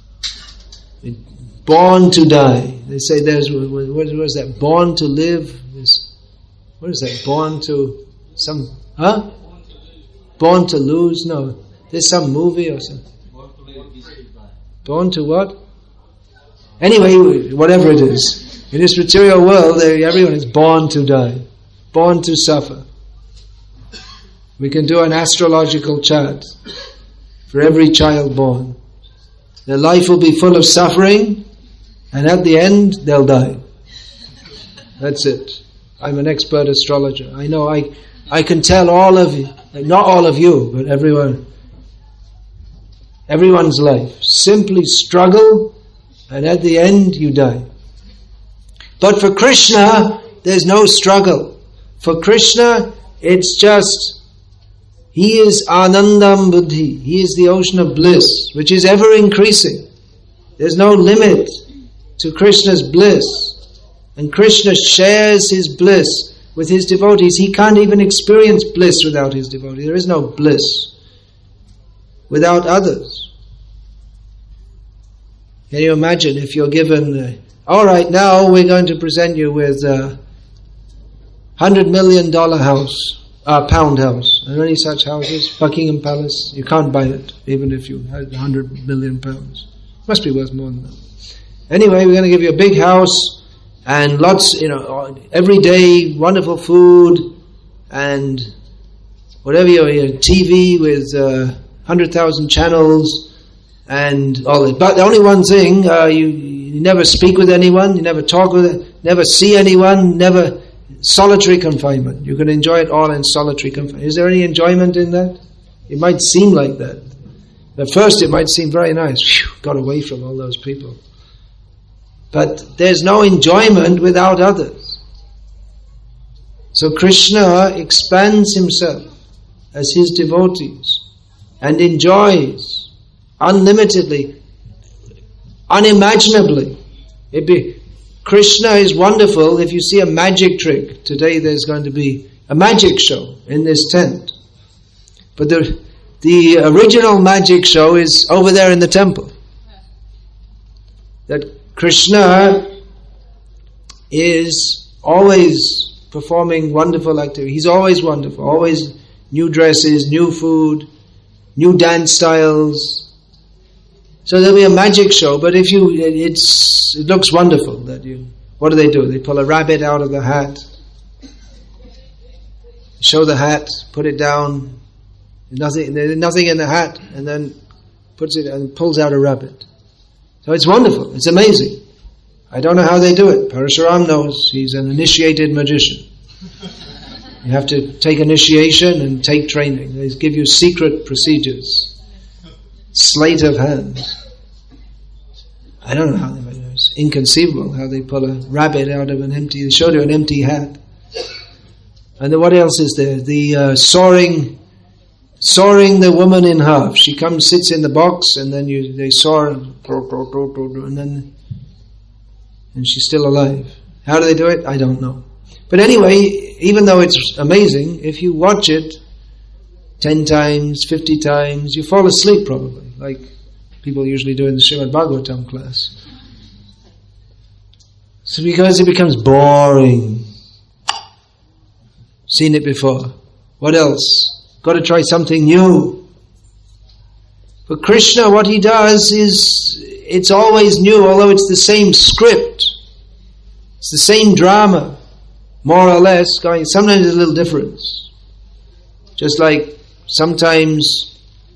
Born to die. They say there's, what is that? Born to live. What is that? Born to some, huh? Born to lose? No. There's some movie or something. Born to what? Anyway, whatever it is. In this material world, everyone is born to die. Born to suffer. We can do an astrological chart for every child born. Their life will be full of suffering, and at the end, they'll die. That's it. I'm an expert astrologer. I know I can tell all of you, not all of you, but everyone's life. Simply struggle, and at the end, you die. But for Krishna, there's no struggle. For Krishna, it's just... He is Anandam Buddhi. He is the ocean of bliss, which is ever increasing. There's no limit to Krishna's bliss. And Krishna shares his bliss with his devotees. He can't even experience bliss without his devotees. There is no bliss without others. Can you imagine if you're given, all right, now we're going to present you with a $100 million house. Pound house. Are there any such houses? Buckingham Palace. You can't buy it, even if you had 100 million pounds. Must be worth more than that. Anyway, we're going to give you a big house and lots, every day, wonderful food and whatever your TV with 100,000 channels and all that. But the only one thing, you never speak with anyone, you never talk with it, never see anyone, never solitary confinement. You can enjoy it all in solitary confinement. Is there any enjoyment in that? It might seem like that. At first it might seem very nice. Phew, got away from all those people. But there's no enjoyment without others. So Krishna expands himself as his devotees and enjoys unlimitedly, unimaginably. Krishna is wonderful. If you see a magic trick, today there's going to be a magic show in this tent. But the original magic show is over there in the temple. That Krishna is always performing wonderful activity. He's always wonderful. Always new dresses, new food, new dance styles. So there'll be a magic show, but it looks wonderful. What do? They pull a rabbit out of the hat, show the hat, put it down. There's nothing in the hat, and then puts it and pulls out a rabbit. So it's wonderful. It's amazing. I don't know how they do it. Parashuram knows. He's an initiated magician. You have to take initiation and take training. They give you secret procedures. Sleight of hand. I don't know how they do it. It's inconceivable how they pull a rabbit out of they showed you an empty hat. And then what else is there? The soaring the woman in half. She sits in the box, and then they soar, and she's still alive. How do they do it? I don't know. But anyway, even though it's amazing, if you watch it 10 times, 50 times, you fall asleep probably, like people usually do in the Srimad Bhagavatam class. So because it becomes boring. Seen it before. What else? Got to try something new. But Krishna, what he does is, it's always new, although it's the same script. It's the same drama, more or less, sometimes there's a little difference. Just like sometimes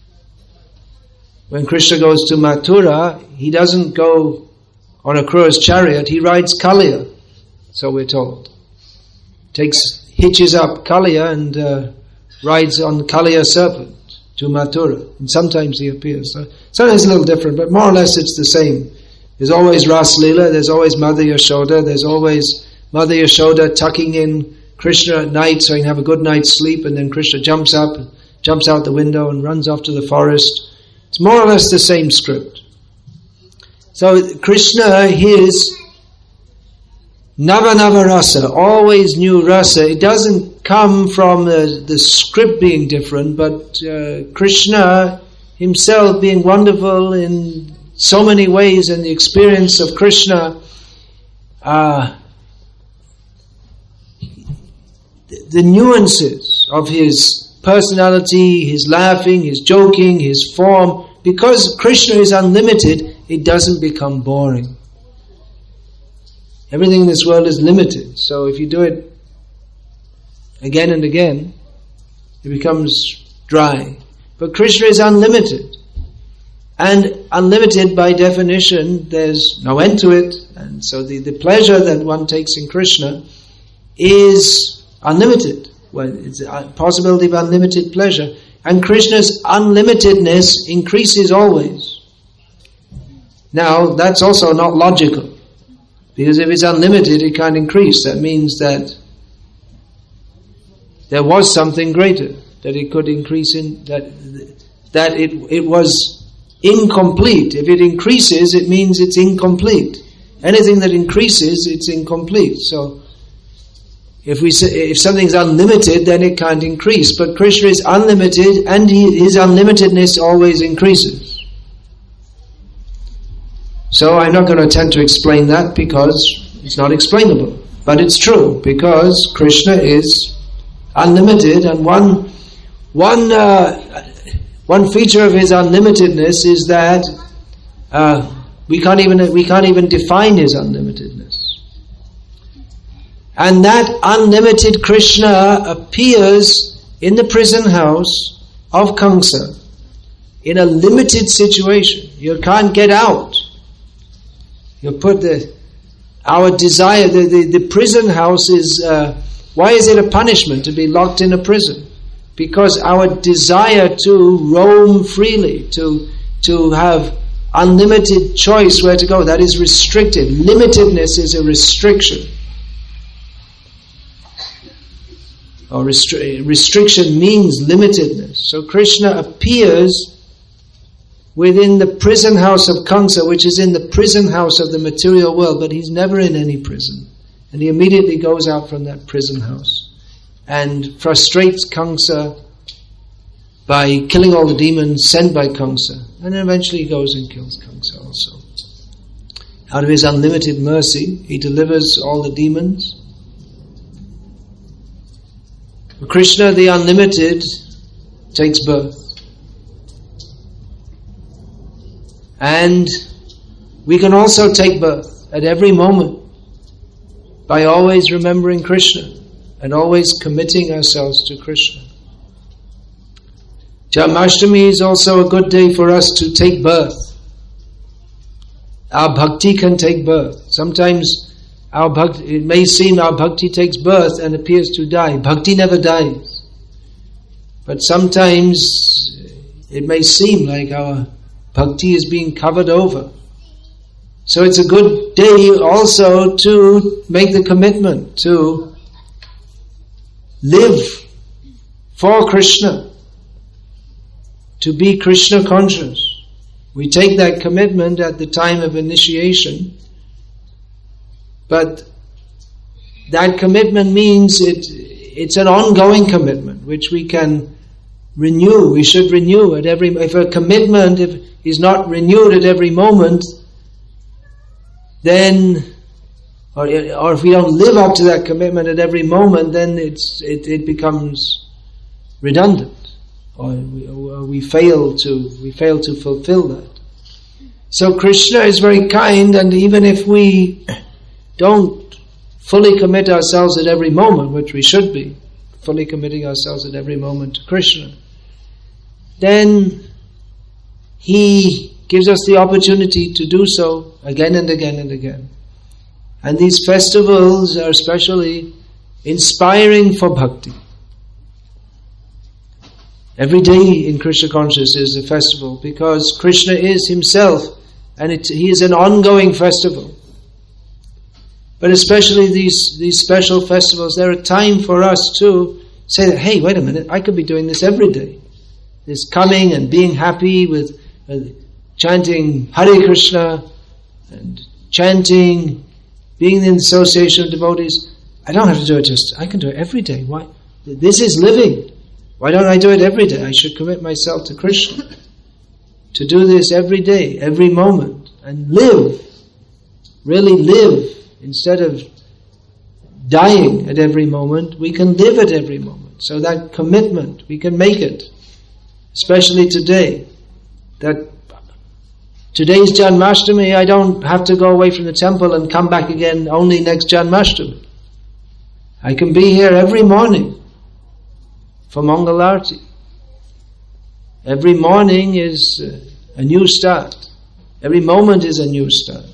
when Krishna goes to Mathura, he doesn't go on a crow's chariot, he rides Kaliya, so we're told. Hitches up Kaliya and rides on Kaliya serpent to Mathura. And sometimes he appears. So sometimes it's a little different, but more or less it's the same. There's always Ras Leela, there's always Mother Yashoda, there's always Mother Yashoda tucking in Krishna at night so he can have a good night's sleep, and then Krishna jumps out the window and runs off to the forest. It's more or less the same script. So Krishna, his Nava Rasa, always new rasa. It doesn't come from the script being different, but Krishna himself being wonderful in so many ways, and the experience of Krishna, the nuances of his personality, his laughing, his joking, his form, because Krishna is unlimited, it doesn't become boring. Everything in this world is limited, so if you do it again and again, it becomes dry. But Krishna is unlimited. And unlimited by definition, there's no end to it. And so the pleasure that one takes in Krishna is unlimited. Well, it's a possibility of unlimited pleasure. And Krishna's unlimitedness increases always. Now, that's also not logical. Because if it's unlimited, it can't increase. That means that there was something greater, that it could increase in, that it was incomplete. If it increases, it means it's incomplete. Anything that increases, it's incomplete. So, if something's unlimited, then it can't increase. But Krishna is unlimited, and his unlimitedness always increases. So I'm not going to attempt to explain that because it's not explainable. But it's true, because Krishna is unlimited, and one feature of his unlimitedness is that we can't even define his unlimitedness. And that unlimited Krishna appears in the prison house of Kamsa in a limited situation. You can't get out. You put our desire. The prison house is Why is it a punishment to be locked in a prison? Because our desire to roam freely, to have unlimited choice where to go, that is restricted. Limitedness is a restriction. Or restriction means limitedness. So Krishna appears within the prison house of Kamsa, which is in the prison house of the material world, but he's never in any prison. And he immediately goes out from that prison house and frustrates Kamsa by killing all the demons sent by Kamsa. And then eventually he goes and kills Kamsa also. Out of his unlimited mercy, he delivers all the demons. Krishna, the unlimited, takes birth. And we can also take birth at every moment by always remembering Krishna and always committing ourselves to Krishna. Janmashtami is also a good day for us to take birth. Our bhakti can take birth. Sometimes it may seem our bhakti takes birth and appears to die. Bhakti never dies. But sometimes it may seem like our bhakti is being covered over. So it's a good day also to make the commitment to live for Krishna, to be Krishna conscious. We take that commitment at the time of initiation, but that commitment means it's an ongoing commitment which we can renew. We should renew at every. If a commitment is not renewed at every moment, then, or if we don't live up to that commitment at every moment, then it becomes redundant, or we fail to fulfill that. So Krishna is very kind, and even if we don't fully commit ourselves at every moment, which we should be, fully committing ourselves at every moment to Krishna, then He gives us the opportunity to do so again and again and again. And these festivals are especially inspiring for bhakti. Every day in Krishna consciousness is a festival because Krishna is Himself, and He is an ongoing festival. But especially these special festivals, they're a time for us to say that, hey, wait a minute, I could be doing this every day. This coming and being happy with chanting Hare Krishna and chanting, being in the association of devotees. I don't have to do it I can do it every day. Why? This is living. Why don't I do it every day? I should commit myself to Krishna. To do this every day, every moment, and live. Really live. Instead of dying at every moment, we can live at every moment. So that commitment, we can make it. Especially today. That today's Janmashtami, I don't have to go away from the temple and come back again only next Janmashtami. I can be here every morning for Mangalarti. Every morning is a new start. Every moment is a new start.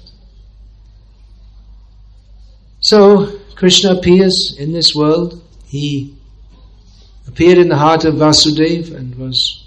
So, Krishna appears in this world. He appeared in the heart of Vasudeva and was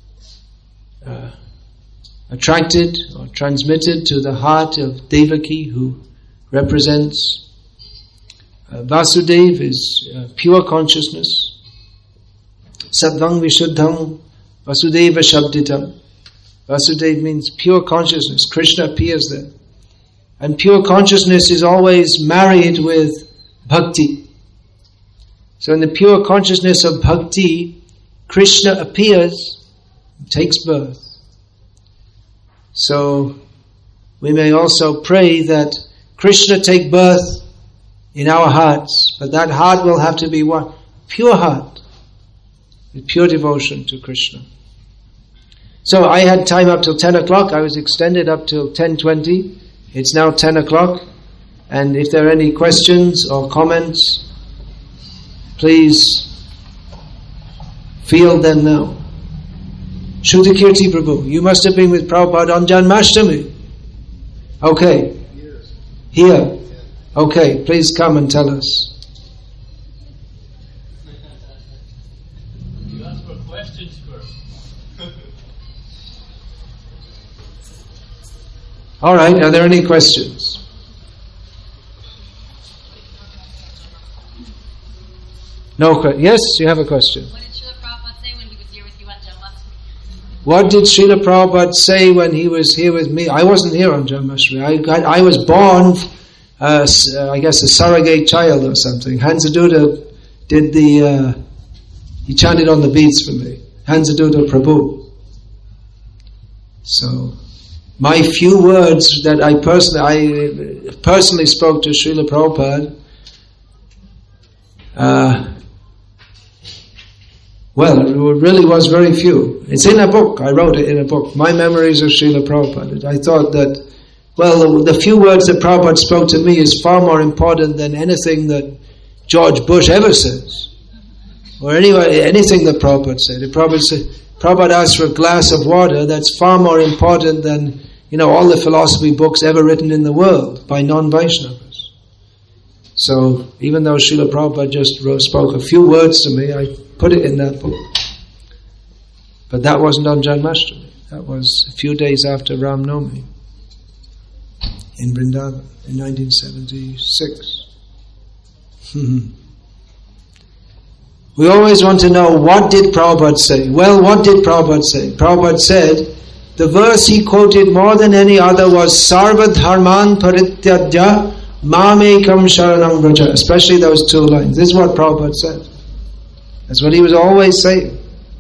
attracted or transmitted to the heart of Devaki, who represents Vasudeva is pure consciousness. Sattvam Vishuddham Vasudeva Shabditam. Vasudeva means pure consciousness. Krishna appears there. And pure consciousness is always married with bhakti. So in the pure consciousness of bhakti, Krishna appears, takes birth. So we may also pray that Krishna take birth in our hearts, but that heart will have to be what? Pure heart, with pure devotion to Krishna. So I had time up till 10 o'clock. I was extended up till 10:20. It's now 10 o'clock. And if there are any questions or comments, please field them now. Shuddhakirti Prabhu, you must have been with Prabhupada on Janmashtami. Okay. Here. Okay, please come and tell us. All right, are there any questions? No question. Yes, you have a question. What did Srila Prabhupada say when he was here with you on Janmashtami? What did Srila Prabhupada say when he was here with me? I wasn't here on Janmashtami. I was born, I guess, a surrogate child or something. Hansaduta did he chanted on the beats for me. Hansaduta Prabhu. So, my few words that I personally spoke to Srila Prabhupada, well, it really was very few. It's in a book. I wrote it in a book. My Memories of Srila Prabhupada. I thought that, well, the few words that Prabhupada spoke to me is far more important than anything that George Bush ever says. Or anything that Prabhupada said. If Prabhupada asked for a glass of water, that's far more important than, all the philosophy books ever written in the world by non-Vaishnavas. So, even though Srila Prabhupada just spoke a few words to me, I put it in that book. But that wasn't on Janmashtami. That was a few days after Ram Navami in Vrindavan in 1976. We always want to know, what did Prabhupada say? Well, what did Prabhupada say? Prabhupada said, the verse he quoted more than any other was Sarva Dharman Parityajya Mamekam Sharanam Vraja, especially those two lines. This is what Prabhupada said. That's what he was always saying.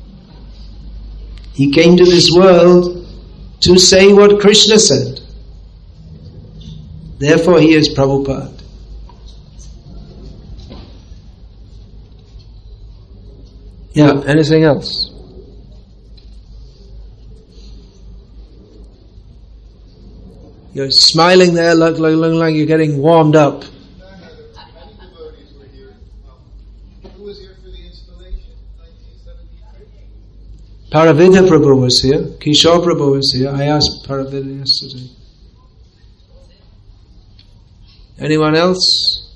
He came to this world to say what Krishna said. Therefore he is Prabhupada. Yeah, anything else? You're smiling there, look like you're getting warmed up. Many devotees were here. Who was here for the installation? 1973? Paravidya Prabhu was here. Kishore Prabhu was here. I asked Paravidya yesterday. Anyone else?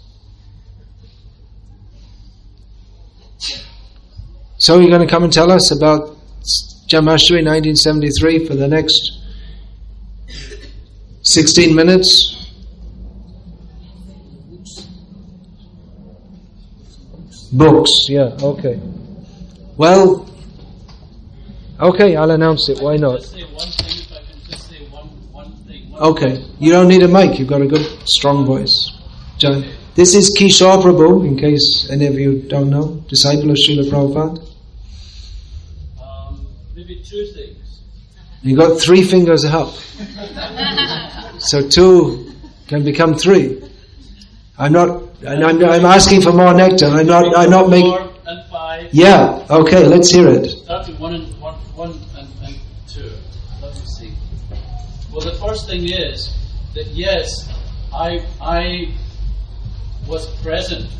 So you're going to come and tell us about Janmashtami 1973 for the next 16 minutes? Books, yeah, okay. Well, okay, I'll announce it, why not? Okay, you don't need a mic, you've got a good, strong voice. John, this is Kishore Prabhu, in case any of you don't know, disciple of Srila Prabhupada. Maybe two things. You got 3 fingers up. So 2 can become 3. I'm asking for more nectar. I'm not making. 4 and 5. Yeah. Okay. Let's hear it. Start with 1 and 2. Let me see. Well, the first thing is that yes, I was present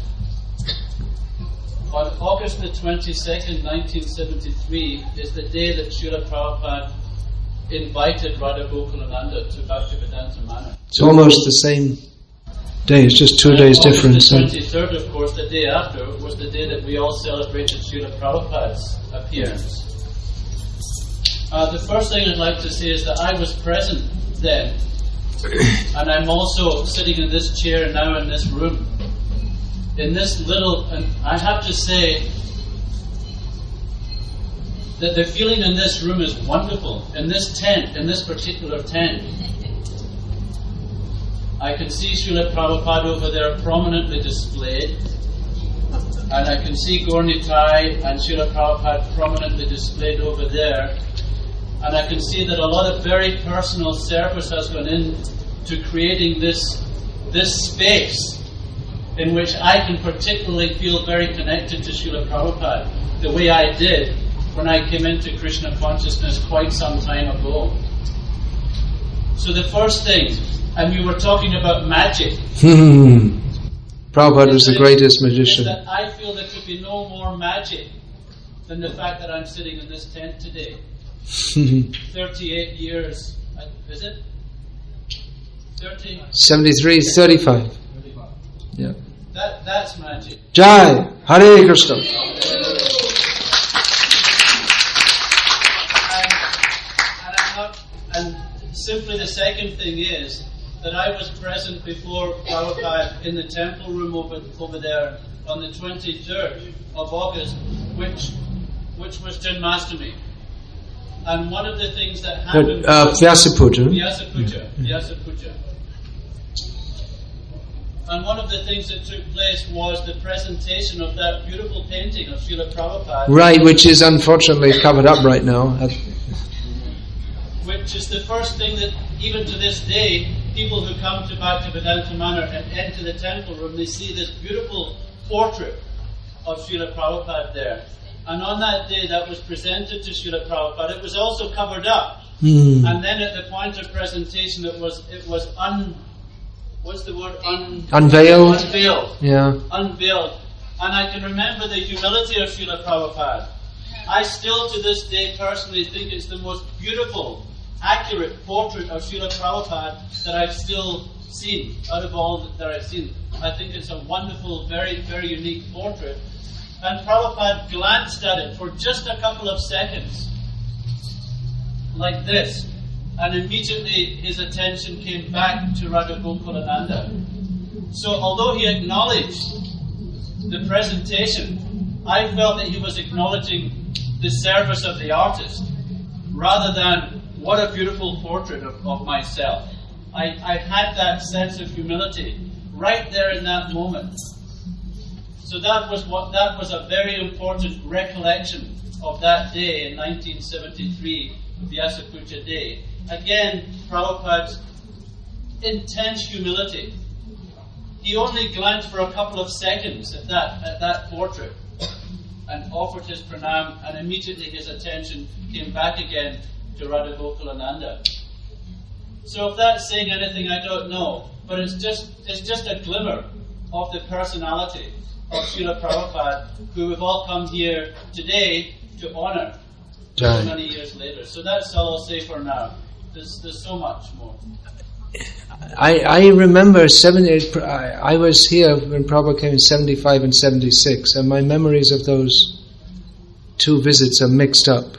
on August the 22nd, 1973. Is the day that Srila Prabhupada invited Radha Gokulananda to Bhaktivedanta Manor. It's almost the same day, it's just 2 days difference. The 23rd, of course, the day after, was the day that we all celebrated Srila Prabhupada's appearance. The first thing I'd like to say is that I was present then, and I'm also sitting in this chair now in this room. In this little, and I have to say, that the feeling in this room is wonderful. In this tent, in this particular tent, I can see Srila Prabhupada over there prominently displayed, and I can see Gaur Nitai and Srila Prabhupada prominently displayed over there, and I can see that a lot of very personal service has gone into creating this space in which I can particularly feel very connected to Srila Prabhupada, the way I did when I came into Krishna consciousness quite some time ago. So the first thing, and we were talking about magic. Prabhupada was the greatest magician. That I feel there could be no more magic than the fact that I'm sitting in this tent today. 38 years, is it? 30? 73, 35. Yeah. That's magic. Jai, Hare Krishna. And simply the second thing is that I was present before Prabhupada in the temple room over there on the 23rd of August, which was Janmashtami. And one of the things that happened was Vyasa Puja. Vyasa Puja. And one of the things that took place was the presentation of that beautiful painting of Srila Prabhupada. Right, which is unfortunately covered up right now. Which is the first thing that, even to this day, people who come to Bhaktivedanta Manor and enter the temple room, they see this beautiful portrait of Srila Prabhupada there. And on that day that was presented to Srila Prabhupada, it was also covered up. And then at the point of presentation, it was unveiled. Unveiled. Yeah. Unveiled. And I can remember the humility of Srila Prabhupada. I still to this day personally think it's the most beautiful, accurate portrait of Srila Prabhupada that I've still seen, out of all that I've seen. I think it's a wonderful, very, very unique portrait. And Prabhupada glanced at it for just a couple of seconds, like this, and immediately his attention came back to Radha Gokulananda. So although he acknowledged the presentation, I felt that he was acknowledging the service of the artist, rather than what a beautiful portrait of myself. I had that sense of humility right there in that moment. So that was a very important recollection of that day in 1973, Vyasa Puja Day. Again, Prabhupada's intense humility. He only glanced for a couple of seconds at that portrait and offered his pranam, and immediately his attention came back again to Radha Gokulananda. So if that's saying anything, I don't know, but it's just a glimmer of the personality of Srila Prabhupada, who we've all come here today to honor so many years later. So that's all I'll say for now. There's so much more. I remember I was here when Prabhupada came in 75 and 76, and my memories of those two visits are mixed up.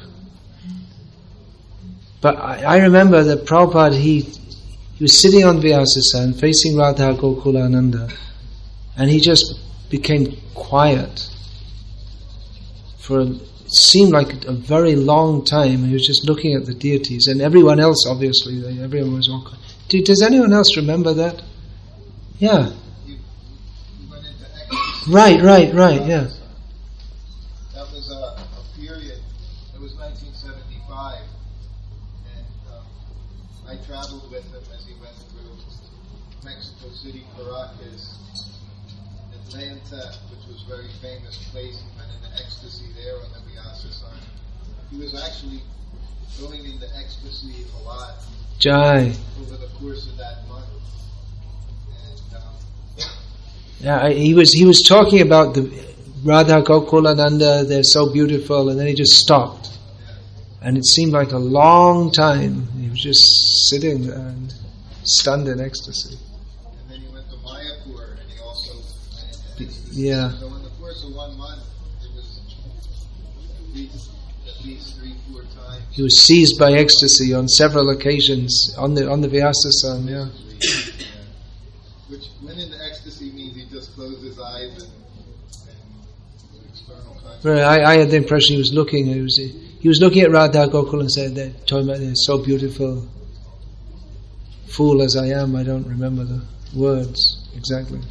But I remember that Prabhupada, he was sitting on Vyasasana facing Radha Gokulananda, and he just became quiet for it seemed like a very long time. He was just looking at the deities, and everyone else, obviously, everyone was all quiet. Does anyone else remember that? Yeah. You went into ecstasy. Right, yeah. That was a period, it was 1975, and I traveled with him as he went through Mexico City, Caracas, Atlanta, which was a very famous place. He went into ecstasy there on the Vyasasana. He was actually going into ecstasy a lot over the course of that month. And yeah, he was talking about the Radha Gokulananda, they're so beautiful, and then he just stopped. And it seemed like a long time. He was just sitting there and stunned in ecstasy. And then he went to Mayapur, and he also went into ecstasy. Yeah. So in the course of 1 month, it was at least 3-4 times. He was seized by ecstasy on several occasions on the Vyasasana. Yeah. Which went into ecstasy means he just closed his eyes and external consciousness. Right, I had the impression he was looking. He was looking at Radha Gokul and said, "They're talking about they're so beautiful. Fool as I am, I don't remember the words exactly."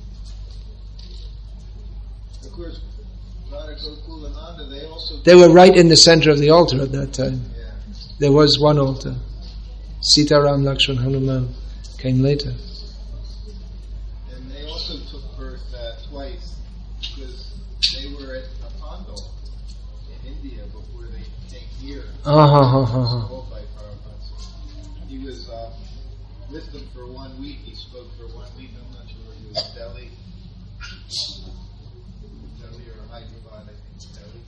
Of course, Radha Gokulananda, they were right in the center of the altar at that time. Yeah. There was one altar. Sita, Ram, Lakshman, Hanuman came later. And they also took birth twice because they were at Apando in India before they came here. Spoke by Prabhupada. He was with them for 1 week. He spoke for 1 week. I'm not sure if it was Delhi or Hyderabad. I think Delhi.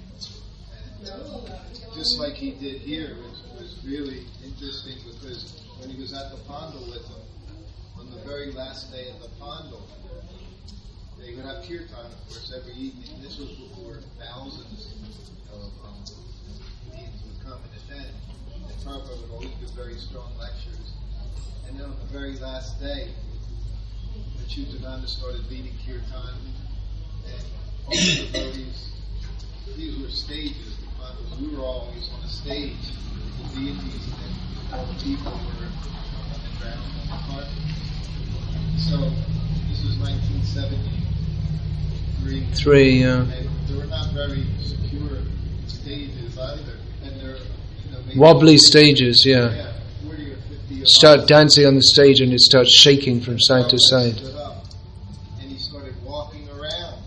And just like he did here, which was really interesting because when he was at the Pandal with them, on the very last day of the Pandal, they would have kirtan, of course, every evening. This was before thousands of Indians would come and attend. And Prabhupada would always give very strong lectures. And then on the very last day, Achyutananda started leading kirtan, and all the devotees, these were stages, because we were always on a stage, the deities and all the people were on the ground on the cart. So, this was 1973. And there were not very secure stages either, and they're, wobbly stages, 40 or 50 Start dancing on the stage and it starts shaking from side to side. And he started walking around,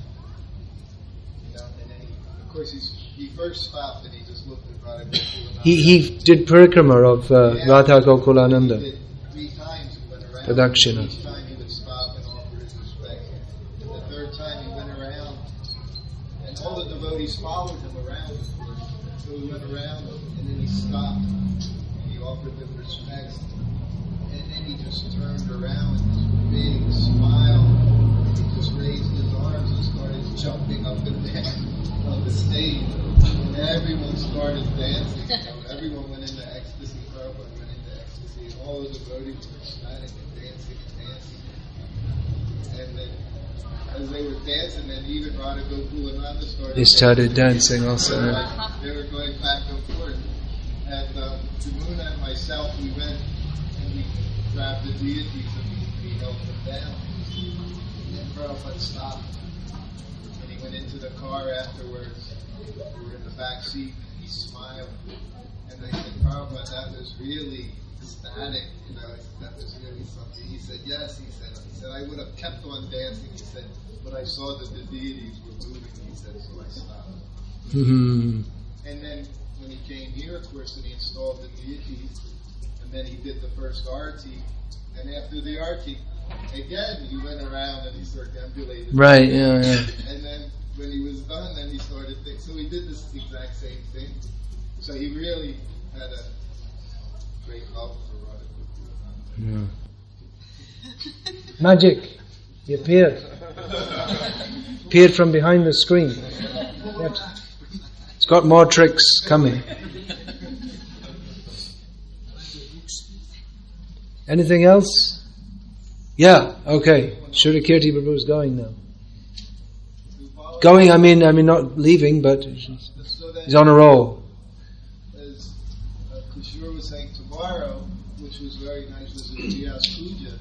and then of course he first stopped and he just looked at Radha Gokulananda. He did parikrama of Radha Gokulananda. He did 3 times he went around. Pradakshina. Each time he would stop and offer his respect. And the 3rd time he went around, and all the devotees followed him around. So he went around, and then he stopped, and he offered them respect. And then he just turned around with this big smile, and he just raised his arms and started jumping up and down on the stage. And everyone started dancing. Everyone went into ecstasy. Prabhupada went into ecstasy. And all the devotees were ecstatic and dancing and dancing. And then, as they were dancing, then even Radha Gokulananda started. They started dancing also. They were going back and forth. And Jamuna and myself, we went and we grabbed the deities and we held them down. And then Prabhupada stopped. And he went into the car afterwards. We were in the back seat and he smiled. And I said, Prabhupada, that was really ecstatic. That was really something. He said, yes. He said, I would have kept on dancing. He said, but I saw that the deities were moving. He said, so I stopped. Mm-hmm. And then when he came here, of course, and he installed the deities, and then he did the first arti, and after the arti, again, he went around and he circumambulated. Right, yeah. And then when he was done, then he started thinking. So he did this exact same thing. So he really had a great love for Radha Gokulananda. Yeah. Magic. He appeared. Appeared from behind the screen. It's got more tricks coming. Anything else? Yeah, okay. Shurakirti Prabhu is going now. Going, I mean not leaving, but he's on a roll. As Kishore was saying tomorrow, which was very nice, was a Vyas Puja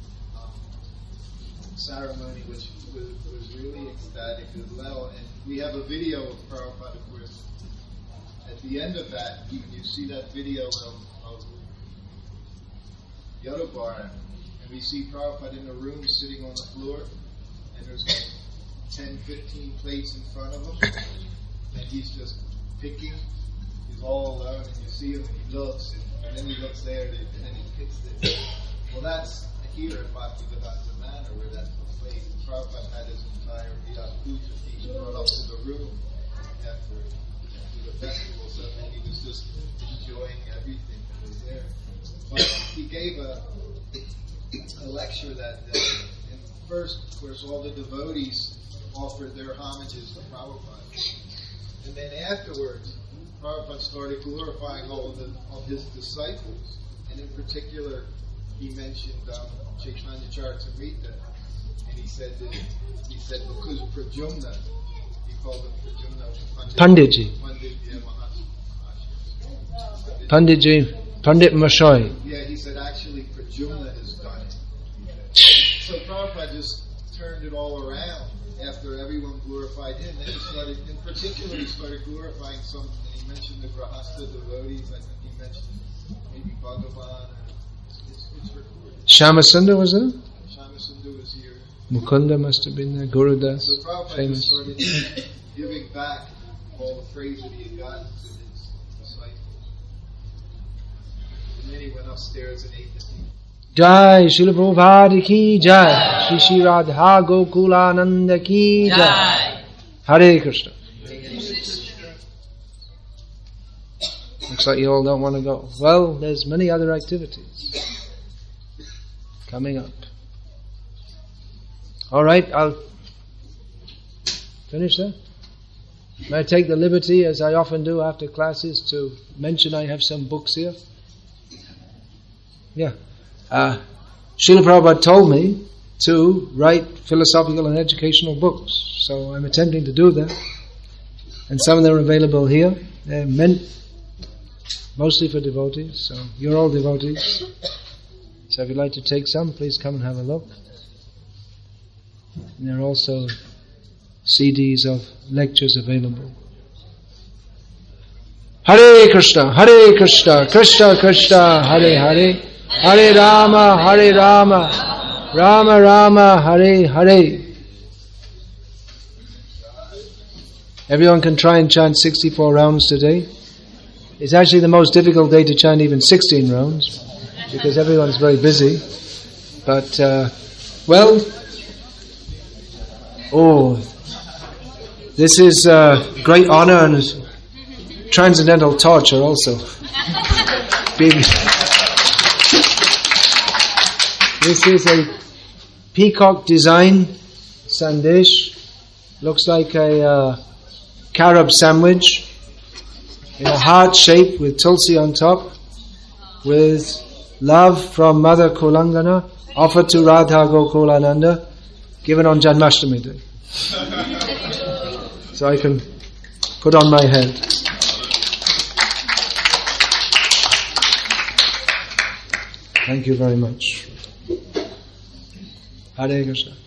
ceremony, which was really ecstatic as well. And we have a video of Prabhupada, of course. At the end of that, you see that video of Yodobara, and we see Prabhupada in a room sitting on the floor, and there's like 10, 15 plates in front of him, and he's just picking. He's all alone, and you see him, and he looks, and then he looks there, and then he picks it. Well, that's here at Bhaktivedanta Manor where that's the place. Prabhupada had his entire Vyas Puja piece brought up to the room after the festival, so then he was just enjoying everything that was there. But he gave a lecture that day, and first, of course, all the devotees offered their homages to Prabhupada. And then afterwards, Prabhupada started glorifying all of his disciples, and in particular, he mentioned Chaitanya Charitamrita, and he said because Pradyumna, he called him Pradyumna Panditji. Panditji, Pandit Mashai. Yeah, he said actually Pradyumna has done it. So Prabhupada just turned it all around after everyone glorified him. Then he started, in particular, he started glorifying some, and he mentioned the Grahasta devotees. I think he mentioned maybe Bhagavan. It's recorded. Shyamasundar was there? Shyamasundar was here. Mukunda must have been there. Gurudas, So Prabhupada famous. started giving back all the praise that he had gotten to his disciples. And then he went upstairs and ate the tea. Jai Srila Prabhupada ki Jai. Shri Shri Radha Gokulananda ki Jai. Hare Krishna. Looks like you all don't want to go. Well, there's many other activities coming up. All right, I'll finish there. May I take the liberty, as I often do after classes, to mention I have some books here. Yeah. Srila Prabhupada told me to write philosophical and educational books. So I'm attempting to do that. And some of them are available here. They're meant mostly for devotees. So you're all devotees. So if you'd like to take some, please come and have a look. And there are also CDs of lectures available. Hare Krishna, Krishna Krishna, Hare Hare, Hare Rama, Rama Rama, Hare Hare. Everyone can try and chant 64 rounds today. It's actually the most difficult day to chant even 16 rounds, because everyone's very busy. But, this is great honor and transcendental torture also. This is a peacock design sandesh. Looks like a carob sandwich in a heart shape with tulsi on top, with love from Mother Kulangana, offered to Radha Gokulananda, given on Janmashtami Day. So I can put on my head. Thank you very much. Hare Krishna.